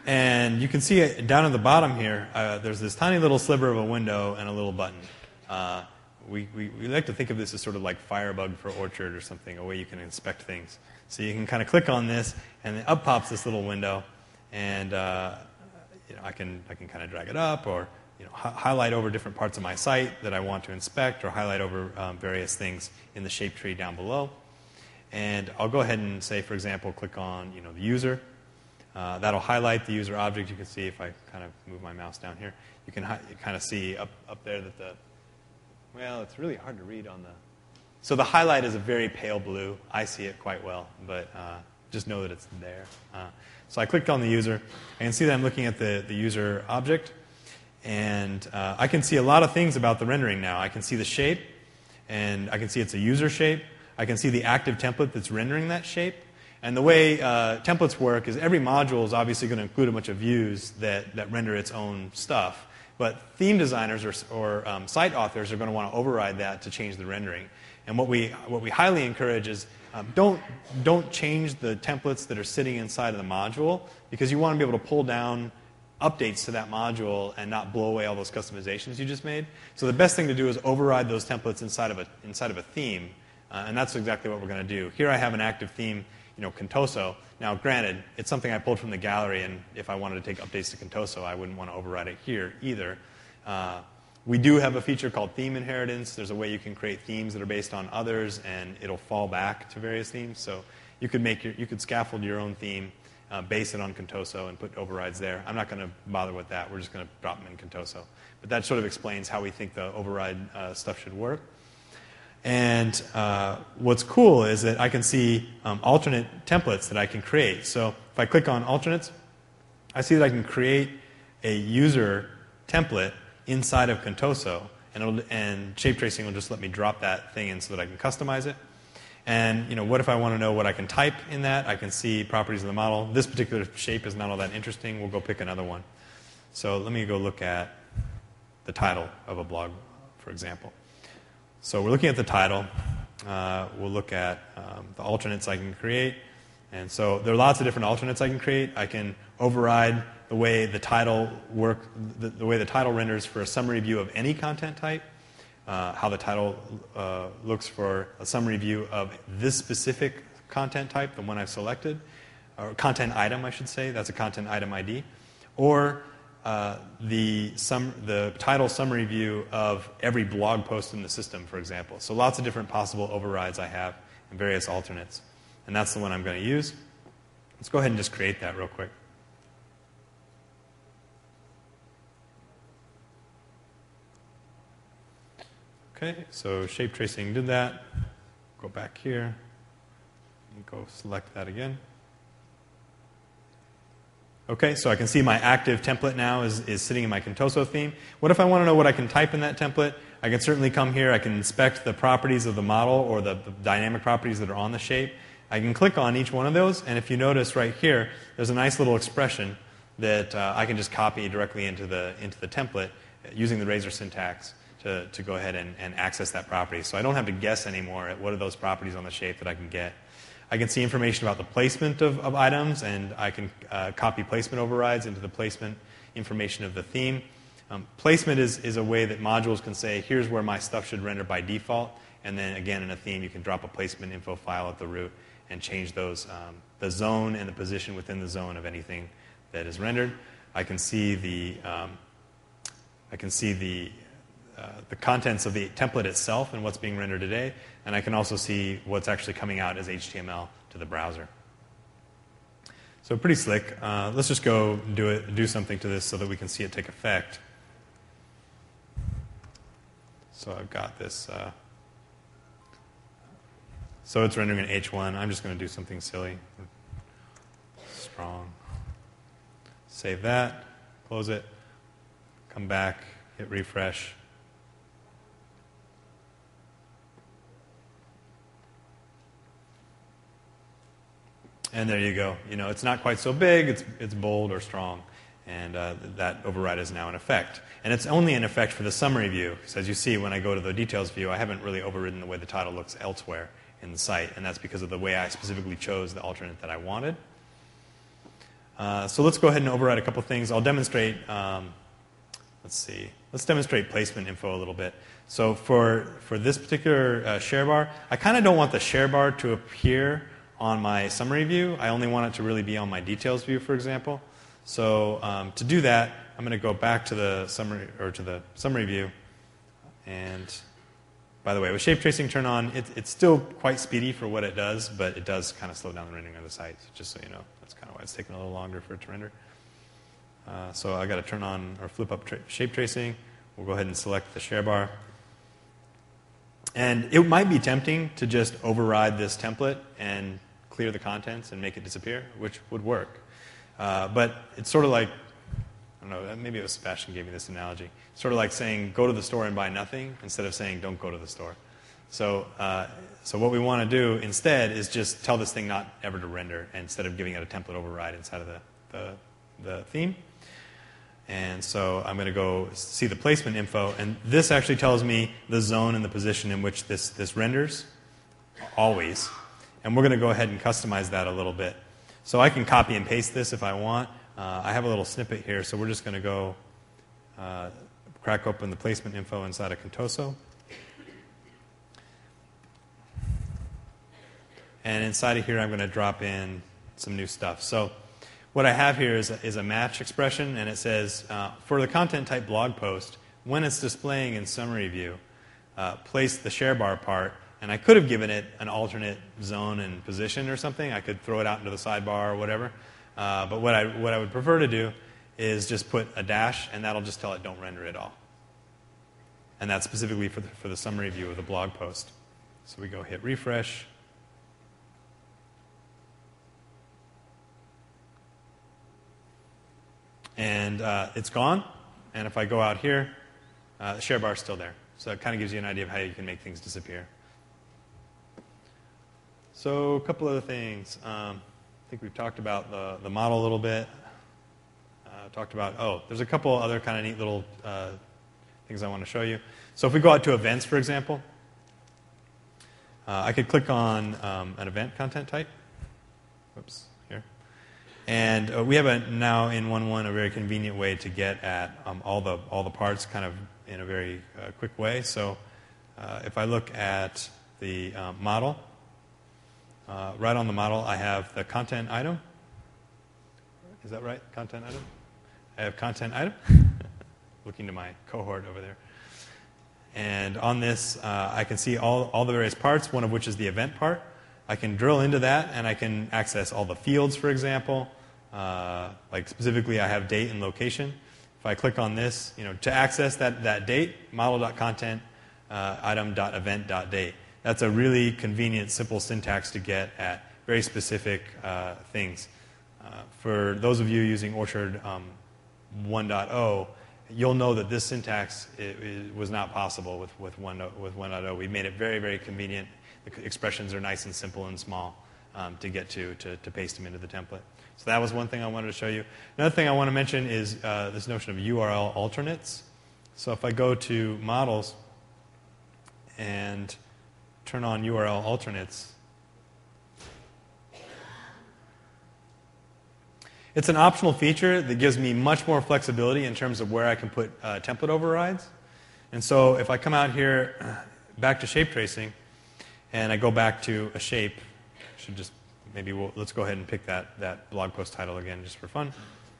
And you can see it down at the bottom here, uh, there's this tiny little sliver of a window and a little button. Uh, we, we, we like to think of this as sort of like Firebug for Orchard or something, a way you can inspect things. So you can kind of click on this, and then up pops this little window, and uh, you know, I can, I can kind of drag it up, or you know, hi- highlight over different parts of my site that I want to inspect, or highlight over um, various things in the shape tree down below. And I'll go ahead and say, for example, click on you know, the user. Uh, that'll highlight the user object. You can see if I kind of move my mouse down here, you can hi- you kind of see up, up there that the, well, it's really hard to read on the, so the highlight is a very pale blue. I see it quite well, but uh, just know that it's there. Uh, so I clicked on the user. I can see that I'm looking at the, the user object, and uh, I can see a lot of things about the rendering now. I can see the shape, and I can see it's a user shape. I can see the active template that's rendering that shape. And the way uh, templates work is every module is obviously going to include a bunch of views that, that render its own stuff. But theme designers or, or um, site authors are going to want to override that to change the rendering. And what we, what we highly encourage is um, don't, don't change the templates that are sitting inside of the module, because you want to be able to pull down updates to that module and not blow away all those customizations you just made. So the best thing to do is override those templates inside of a, inside of a theme. Uh, and that's exactly what we're going to do. Here I have an active theme, you know, Contoso. Now, granted, it's something I pulled from the gallery, and if I wanted to take updates to Contoso, I wouldn't want to override it here either. Uh, we do have a feature called theme inheritance. There's a way you can create themes that are based on others, and it'll fall back to various themes. So you could make your, you could scaffold your own theme, uh, base it on Contoso, and put overrides there. I'm not going to bother with that. We're just going to drop them in Contoso. But that sort of explains how we think the override uh, stuff should work. And uh, what's cool is that I can see um, alternate templates that I can create. So if I click on alternates, I see that I can create a user template inside of Contoso, and, it'll, and shape tracing will just let me drop that thing in so that I can customize it. And you know, what if I want to know what I can type in that? I can see properties of the model. This particular shape is not all that interesting. We'll go pick another one. So let me go look at the title of a blog, for example. So we're looking at the title. Uh, we'll look at um, the alternates I can create. And so there are lots of different alternates I can create. I can override the way the title work, the, the way the title renders for a summary view of any content type, uh, how the title uh, looks for a summary view of this specific content type, the one I've selected, or content item, I should say. That's a content item I D. Or Uh, the, sum, the title summary view of every blog post in the system, for example. So lots of different possible overrides I have and various alternates. And that's the one I'm going to use. Let's go ahead and just create that real quick. Okay, so shape tracing did that. Go back here and go select that again. Okay, so I can see my active template now is, is sitting in my Contoso theme. What if I want to know what I can type in that template? I can certainly come here. I can inspect the properties of the model or the, the dynamic properties that are on the shape. I can click on each one of those, and if you notice right here, there's a nice little expression that uh, I can just copy directly into the, into the template using the Razor syntax to, to go ahead and, and access that property. So I don't have to guess anymore at what are those properties on the shape that I can get. I can see information about the placement of, of items, and I can uh, copy placement overrides into the placement information of the theme. Um, placement is, is a way that modules can say, here's where my stuff should render by default, and then again in a theme you can drop a placement info file at the root and change those, um, the zone and the position within the zone of anything that is rendered. I can see the, um, I can see the, uh, the contents of the template itself and what's being rendered today. And I can also see what's actually coming out as H T M L to the browser. So pretty slick. Uh, let's just go do it, do something to this so that we can see it take effect. So I've got this. Uh, so it's rendering an H one. I'm just going to do something silly. Strong. Save that. Close it. Come back. Hit refresh. And there you go. You know, it's not quite so big. It's, it's bold or strong. And uh, that override is now in effect. And it's only in effect for the summary view. Because as you see, when I go to the details view, I haven't really overridden the way the title looks elsewhere in the site. And that's because of the way I specifically chose the alternate that I wanted. Uh, so let's go ahead and override a couple things. I'll demonstrate, um, let's see, let's demonstrate placement info a little bit. So for, for this particular uh, share bar, I kind of don't want the share bar to appear on my summary view. I only want it to really be on my details view, for example. So um, to do that, I'm going to go back to the summary or to the summary view. And by the way, with shape tracing turned on, it, it's still quite speedy for what it does, but it does kind of slow down the rendering of the site. So just so you know, that's kind of why it's taking a little longer for it to render. Uh, so I got to turn on or flip up tra shape tracing. We'll go ahead and select the share bar. And it might be tempting to just override this template and clear the contents and make it disappear, which would work. Uh, but it's sort of like, I don't know, maybe it was Sebastian gave me this analogy. It's sort of like saying go to the store and buy nothing instead of saying don't go to the store. So, uh, so what we want to do instead is just tell this thing not ever to render instead of giving it a template override inside of the, the, the theme. And so I'm going to go see the placement info, and this actually tells me the zone and the position in which this, this renders, always. And we're going to go ahead and customize that a little bit. So I can copy and paste this if I want. Uh, I have a little snippet here, so we're just going to go uh, crack open the placement info inside of Contoso. And inside of here, I'm going to drop in some new stuff. So what I have here is a, is a match expression, and it says, uh, for the content type blog post, when it's displaying in summary view, uh, place the share bar part. And I could have given it an alternate zone and position or something. I could throw it out into the sidebar or whatever. Uh, but what I, what I would prefer to do is just put a dash, and that'll just tell it don't render at all. And that's specifically for the, for the summary view of the blog post. So we go hit refresh. And uh, it's gone. And if I go out here, uh, the share bar is still there. So it kind of gives you an idea of how you can make things disappear. So a couple other things. Um, I think we've talked about the, the model a little bit. Uh, talked about, oh, there's a couple other kind of neat little uh, things I want to show you. So if we go out to events, for example, uh, I could click on um, an event content type. Oops, here. And uh, we have a, now in one point one a very convenient way to get at um, all the all the parts kind of in a very uh, quick way. So uh, if I look at the uh, model, uh, right on the model I have the content item. Is that right? Content item? I have content item. Looking to my cohort over there. And on this, uh, I can see all, all the various parts, one of which is the event part. I can drill into that, and I can access all the fields, for example. Uh, like specifically, I have date and location. If I click on this, you know, to access that, that date, model.content uh, item.event.date. That's a really convenient, simple syntax to get at very specific uh, things. Uh, for those of you using Orchard um, one point oh, you'll know that this syntax it, it was not possible with, with, one, with one point oh. We made it very, very convenient. The expressions are nice and simple and small um, to get to, to, to paste them into the template. So that was one thing I wanted to show you. Another thing I want to mention is uh, this notion of U R L alternates. So if I go to models and turn on U R L alternates, it's an optional feature that gives me much more flexibility in terms of where I can put uh, template overrides. And so if I come out here back to shape tracing and I go back to a shape, should just maybe we'll, let's go ahead and pick that, that blog post title again just for fun.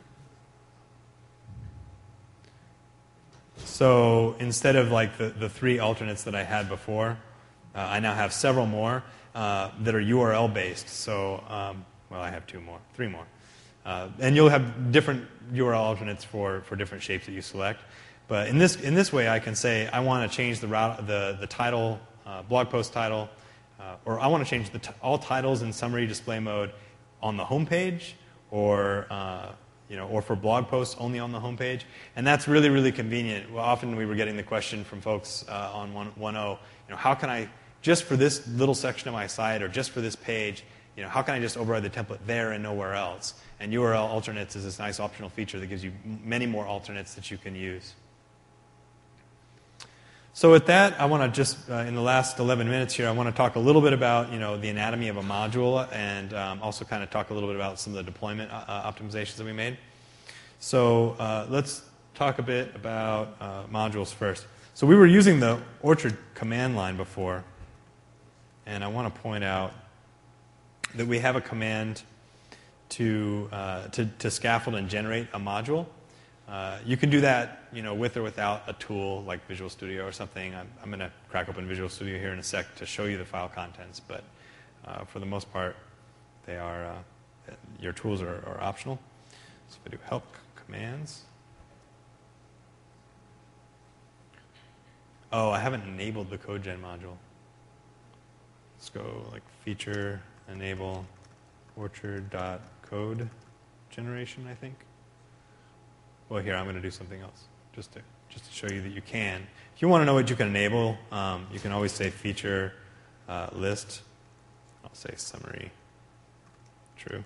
So instead of like the, the three alternates that I had before, uh, I now have several more uh, that are U R L based. So, um, well, I have two more, three more. Uh, and you'll have different U R L alternates for, for different shapes that you select. But in this, in this way, I can say I want to change the, route, the, the title, uh, blog post title, uh, or I want to change the t all titles in summary display mode on the home page, or uh, you know, or for blog posts only on the home page. And that's really, really convenient. Well, often we were getting the question from folks uh, on one point oh, you know, how can I, just for this little section of my site or just for this page, you know, how can I just override the template there and nowhere else? And U R L alternates is this nice optional feature that gives you many more alternates that you can use. So with that, I want to just, uh, in the last eleven minutes here, I want to talk a little bit about, you know, the anatomy of a module, and um, also kind of talk a little bit about some of the deployment uh, optimizations that we made. So uh, let's talk a bit about uh, modules first. So we were using the Orchard command line before, and I want to point out that we have a command to, uh, to, to scaffold and generate a module. Uh, you can do that, you know, with or without a tool like Visual Studio or something. I'm, I'm going to crack open Visual Studio here in a sec to show you the file contents, but uh, for the most part, they are uh, your tools are, are optional. So if I do help commands. Oh, I haven't enabled the CodeGen module. Let's go like feature enable orchard.code generation, I think. Well, here, I'm going to do something else, just to, just to show you that you can. If you want to know what you can enable, um, you can always say feature uh, list. I'll say summary true.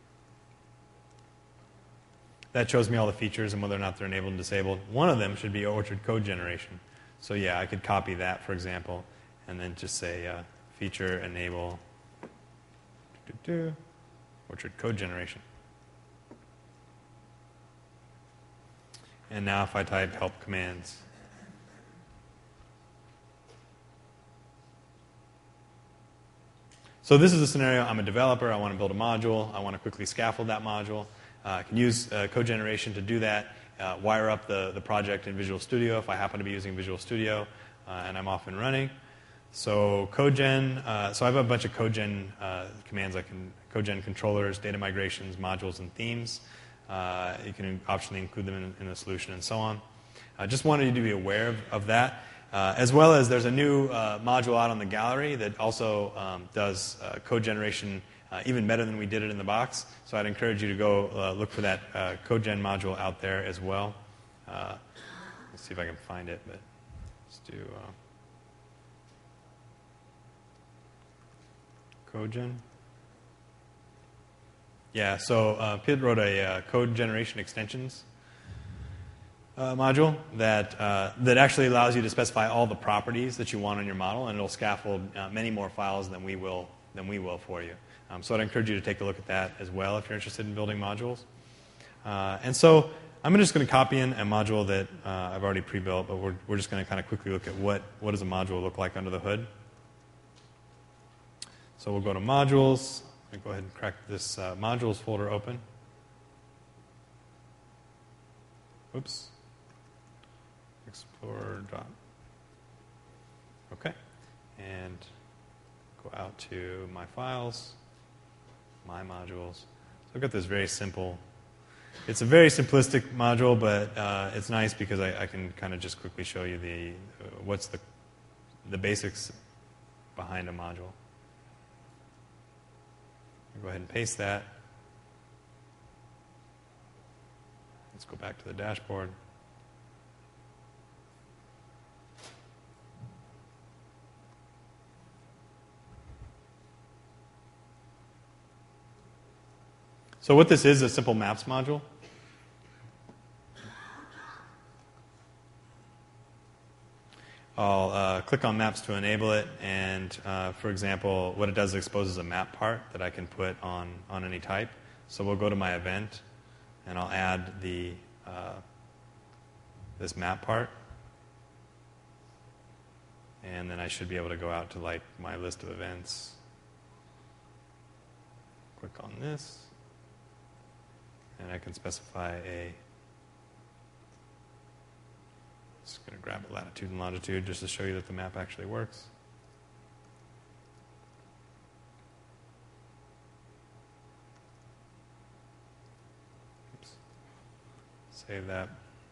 That shows me all the features and whether or not they're enabled and disabled. One of them should be Orchard code generation. So yeah, I could copy that, for example, and then just say uh, feature enable Orchard code generation. And now if I type help commands, so this is a scenario. I'm a developer. I want to build a module. I want to quickly scaffold that module. Uh, I can use uh, code generation to do that, uh, wire up the, the project in Visual Studio if I happen to be using Visual Studio, uh, and I'm off and running. So CodeGen, uh, so I have a bunch of CodeGen uh, commands. I can CodeGen controllers, data migrations, modules, and themes. Uh, you can optionally include them in, in the solution and so on. I just wanted you to be aware of, of that, uh, as well as there's a new uh, module out on the gallery that also um, does uh, code generation uh, even better than we did it in the box. So I'd encourage you to go uh, look for that uh, CodeGen module out there as well. Uh, let's see if I can find it, but let's do uh, CodeGen. Yeah, so uh, Pit wrote a uh, code generation extensions uh, module that uh, that actually allows you to specify all the properties that you want on your model, and it'll scaffold uh, many more files than we will than we will for you. Um, so I'd encourage you to take a look at that as well if you're interested in building modules. Uh, and so I'm just going to copy in a module that uh, I've already pre-built, but we're we're just going to kind of quickly look at what what does a module look like under the hood. So we'll go to modules. I'll go ahead and crack this uh, modules folder open. Oops. Explorer dot. Okay. And go out to my files, my modules. So I've got this very simple, it's a very simplistic module, but uh, it's nice because I, I can kind of just quickly show you the uh, what's the the basics behind a module. Go ahead and paste that. Let's go back to the dashboard. So what this is, is a simple maps module. I'll uh, click on maps to enable it, and uh, for example, what it does is exposes a map part that I can put on, on any type. So we'll go to my event, and I'll add the uh, this map part, and then I should be able to go out to like my list of events. Click on this, and I can specify a. Just going to grab a latitude and longitude just to show you that the map actually works. Oops. Save that.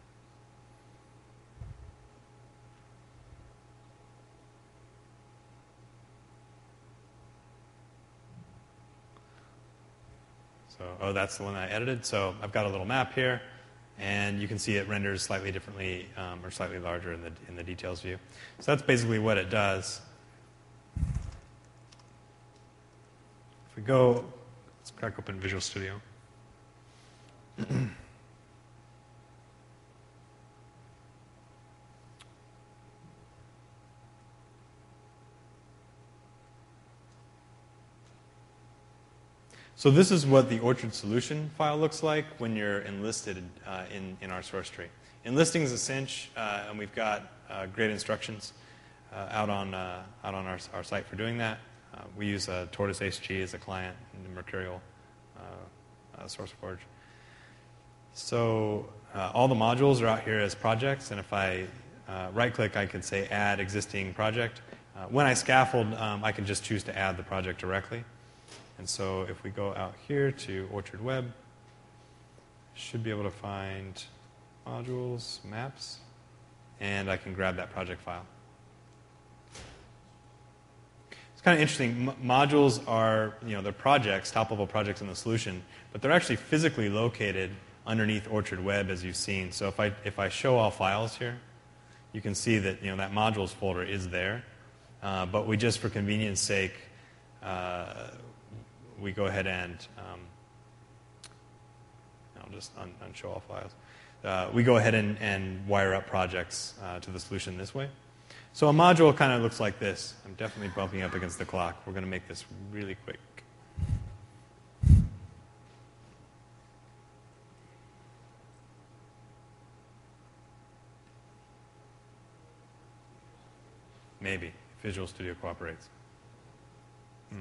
So, oh, that's the one I edited. So I've got a little map here. And you can see it renders slightly differently um, or slightly larger in the, in the details view. So that's basically what it does. If we go, let's crack open Visual Studio. So this is what the Orchard solution file looks like when you're enlisted uh, in, in our source tree. Enlisting is a cinch, uh, and we've got uh, great instructions uh, out on uh, out on our, our site for doing that. Uh, we use uh, Tortoise H G as a client in the Mercurial uh, uh, SourceForge. So uh, all the modules are out here as projects, and if I uh, right-click, I can say Add Existing Project. Uh, when I scaffold, um, I can just choose to add the project directly. And so if we go out here to Orchard Web, should be able to find modules, maps, and I can grab that project file. It's kind of interesting. M- modules are, you know, they're projects, top-level projects in the solution, but they're actually physically located underneath Orchard Web, as you've seen. So if I if I show all files here, you can see that, you know, that modules folder is there, uh, but we just, for convenience sake, uh, we go ahead and um, I'll just un- unshow all files. Uh, we go ahead and, and wire up projects uh, to the solution this way. So a module kind of looks like this. I'm definitely bumping up against the clock. We're going to make this really quick. Maybe, if Visual Studio cooperates. Hmm.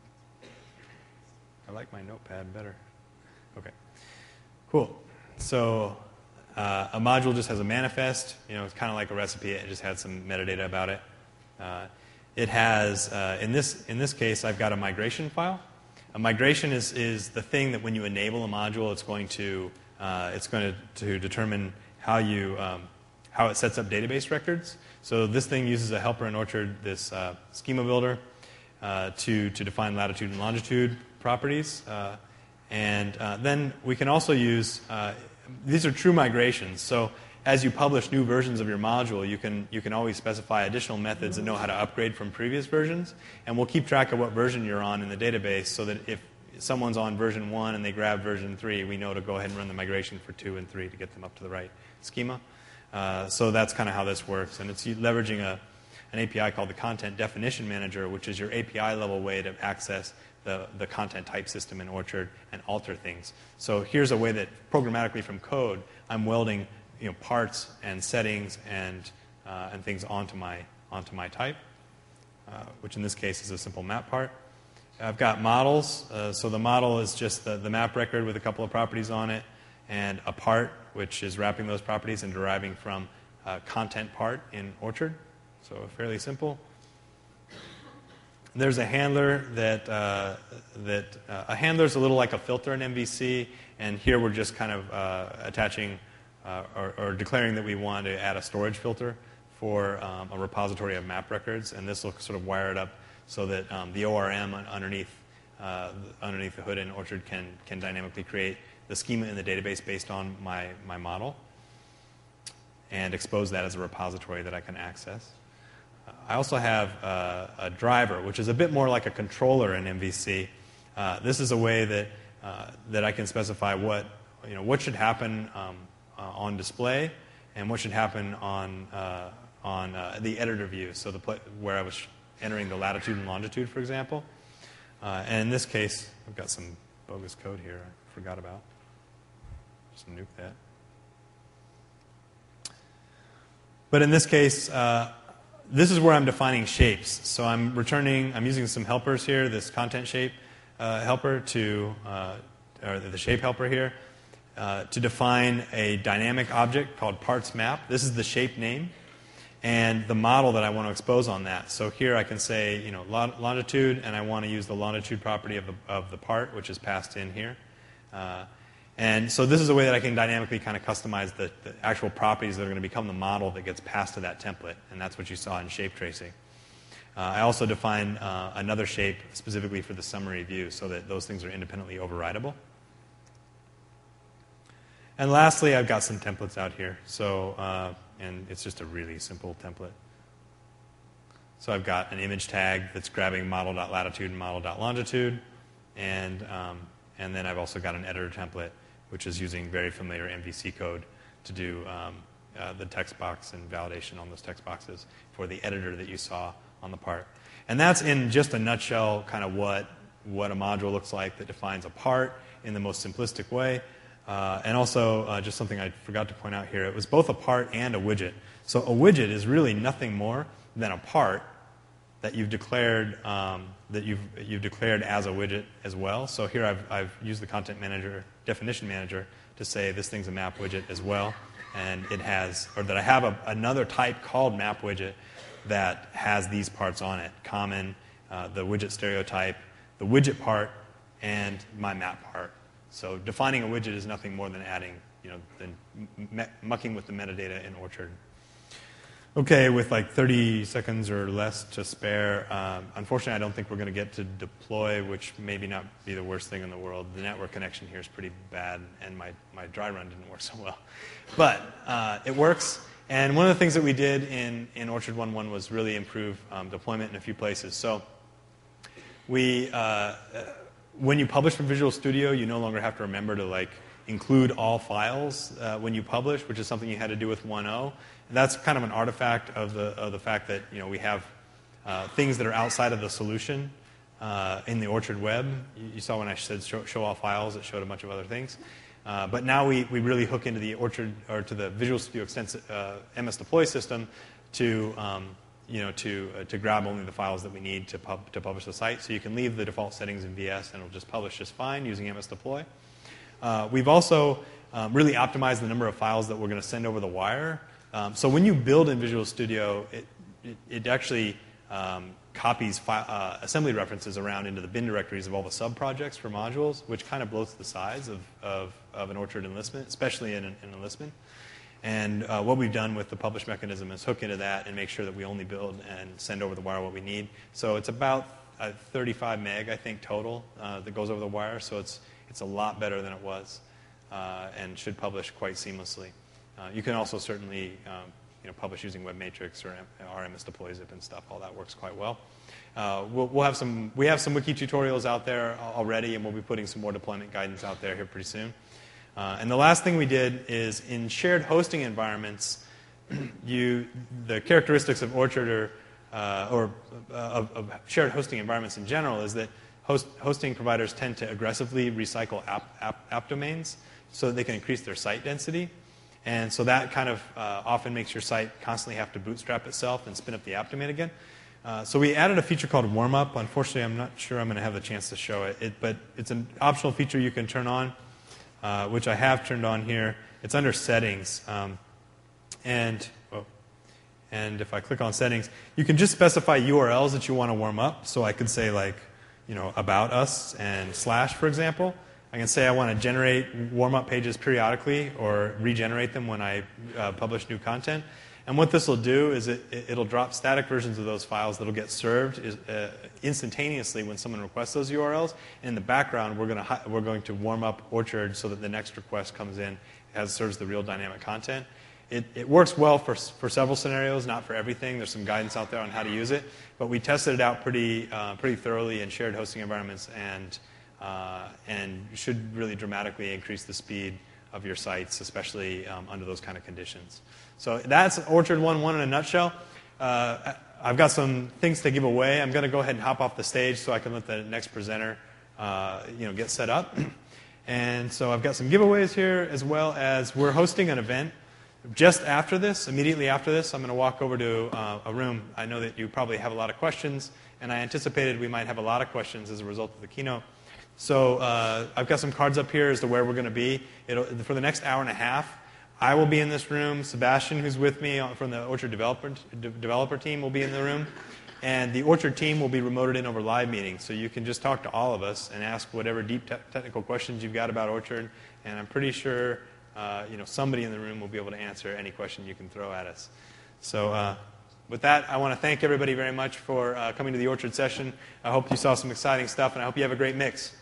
I like my notepad better. Okay, cool. So uh, a module just has a manifest. You know, it's kind of like a recipe. It just had some metadata about it. Uh, it has, uh, in this in this case, I've got a migration file. A migration is is the thing that when you enable a module, it's going to uh, it's going to, to determine how you um, how it sets up database records. So this thing uses a helper in Orchard, this uh, schema builder, uh, to to define latitude and longitude properties, uh, and uh, then we can also use, uh, these are true migrations, so as you publish new versions of your module, you can you can always specify additional methods that know how to upgrade from previous versions, and we'll keep track of what version you're on in the database so that if someone's on version one and they grab version three, we know to go ahead and run the migration for two and three to get them up to the right schema. Uh, so that's kind of how this works, and it's leveraging a, an A P I called the Content Definition Manager, which is your A P I level way to access The, the content type system in Orchard and alter things. So here's a way that programmatically from code, I'm welding, you know, parts and settings and uh, and things onto my onto my type, uh, which in this case is a simple map part. I've got models. Uh, so the model is just the, the map record with a couple of properties on it, and a part, which is wrapping those properties and deriving from uh, content part in Orchard. So fairly simple. There's a handler that uh, that uh, a handler is a little like a filter in M V C, and here we're just kind of uh, attaching uh, or, or declaring that we want to add a storage filter for um, a repository of map records, and this will sort of wire it up so that um, the O R M underneath uh, underneath the hood in Orchard can can dynamically create the schema in the database based on my my model, and expose that as a repository that I can access. I also have uh, a driver, which is a bit more like a controller in M V C. Uh, this is a way that uh, that I can specify what you know what should happen um, uh, on display and what should happen on uh, on uh, the editor view. So the pla- where I was entering the latitude and longitude, for example. Uh, and in this case, I've got some bogus code here I forgot about. Just nuke that. But in this case. Uh, This is where I'm defining shapes. So I'm returning, I'm using some helpers here, this content shape uh, helper to, uh, or the shape helper here, uh, to define a dynamic object called parts map. This is the shape name and the model that I want to expose on that. So here I can say, you know, longitude, and I want to use the longitude property of the, of the part, which is passed in here. Uh, And so this is a way that I can dynamically kind of customize the, the actual properties that are going to become the model that gets passed to that template, and that's what you saw in shape tracing. Uh, I also define uh, another shape specifically for the summary view so that those things are independently overridable. And lastly, I've got some templates out here. So, uh, and it's just a really simple template. So I've got an image tag that's grabbing model.latitude and model.longitude, and um, and then I've also got an editor template, which is using very familiar M V C code to do um, uh, the text box and validation on those text boxes for the editor that you saw on the part. And that's in just a nutshell kind of what what a module looks like that defines a part in the most simplistic way. Uh, and also, uh, just something I forgot to point out here, it was both a part and a widget. So a widget is really nothing more than a part that you've declared um, that you've you've declared as a widget as well. So here I've I've used the content manager definition manager to say this thing's a map widget as well, and it has or that I have a, another type called map widget that has these parts on it: common, uh, the widget stereotype, the widget part, and my map part. So defining a widget is nothing more than adding, you know, than m mucking with the metadata in Orchard. Okay, with like thirty seconds or less to spare, um, unfortunately I don't think we're going to get to deploy, which maybe not be the worst thing in the world. The network connection here is pretty bad, and my, my dry run didn't work so well. But uh, it works, and one of the things that we did in, in Orchard one point one was really improve um, deployment in a few places. So we, uh, when you publish from Visual Studio, you no longer have to remember to like include all files uh, when you publish, which is something you had to do with one point oh. That's kind of an artifact of the, of the fact that, you know, we have uh, things that are outside of the solution uh, in the Orchard web. You, you saw when I said show, show all files, it showed a bunch of other things. Uh, but now we, we really hook into the Orchard or to the Visual Studio Extensive uh, M S Deploy system to um, you know to uh, to grab only the files that we need to pub to publish the site. So you can leave the default settings in V S and it'll just publish just fine using M S Deploy. Uh, we've also um, really optimized the number of files that we're going to send over the wire. Um, so when you build in Visual Studio, it, it, it actually um, copies fi uh, assembly references around into the bin directories of all the sub-projects for modules, which kind of bloats the size of, of, of an Orchard enlistment, especially in an in enlistment. And uh, what we've done with the publish mechanism is hook into that and make sure that we only build and send over the wire what we need. So it's about uh, thirty-five meg, I think, total uh, that goes over the wire. So it's, it's a lot better than it was uh, and should publish quite seamlessly. Uh, you can also certainly um, you know, publish using WebMatrix or R M S Deploy Zip and stuff. All that works quite well. Uh, we'll, we'll have some, we have some wiki tutorials out there already, and we'll be putting some more deployment guidance out there here pretty soon. Uh, and the last thing we did is in shared hosting environments, you, the characteristics of Orchard are, uh, or uh, of, of shared hosting environments in general is that host, hosting providers tend to aggressively recycle app, app, app domains so that they can increase their site density. And so that kind of uh, often makes your site constantly have to bootstrap itself and spin up the app domain again. Uh, so we added a feature called Warm Up. Unfortunately, I'm not sure I'm going to have the chance to show it, it but it's an optional feature you can turn on, uh, which I have turned on here. It's under Settings. Um, and, oh, and if I click on Settings, you can just specify U R Ls that you want to warm up. So I could say, like, you know, About Us and slash, for example. I can say I want to generate warm-up pages periodically or regenerate them when I uh, publish new content. And what this will do is it, it'll drop static versions of those files that will get served is, uh, instantaneously when someone requests those U R Ls. In the background, we're going to we're going to warm up Orchard so that the next request comes in as serves the real dynamic content. It, it works well for for several scenarios, not for everything. There's some guidance out there on how to use it, but we tested it out pretty uh, pretty thoroughly in shared hosting environments and. Uh, and should really dramatically increase the speed of your sites, especially um, under those kind of conditions. So that's Orchard one point one in a nutshell. Uh, I've got some things to give away. I'm going to go ahead and hop off the stage so I can let the next presenter uh, you know, get set up. And so I've got some giveaways here, as well as we're hosting an event just after this. Immediately after this, I'm going to walk over to uh, a room. I know that you probably have a lot of questions, and I anticipated we might have a lot of questions as a result of the keynote. So uh, I've got some cards up here as to where we're going to be. It'll, for the next hour and a half, I will be in this room. Sebastian, who's with me from the Orchard developer, de developer team, will be in the room. And the Orchard team will be remoted in over live meetings. So you can just talk to all of us and ask whatever deep te technical questions you've got about Orchard. And I'm pretty sure uh, you know, somebody in the room will be able to answer any question you can throw at us. So uh, with that, I want to thank everybody very much for uh, coming to the Orchard session. I hope you saw some exciting stuff, and I hope you have a great mix.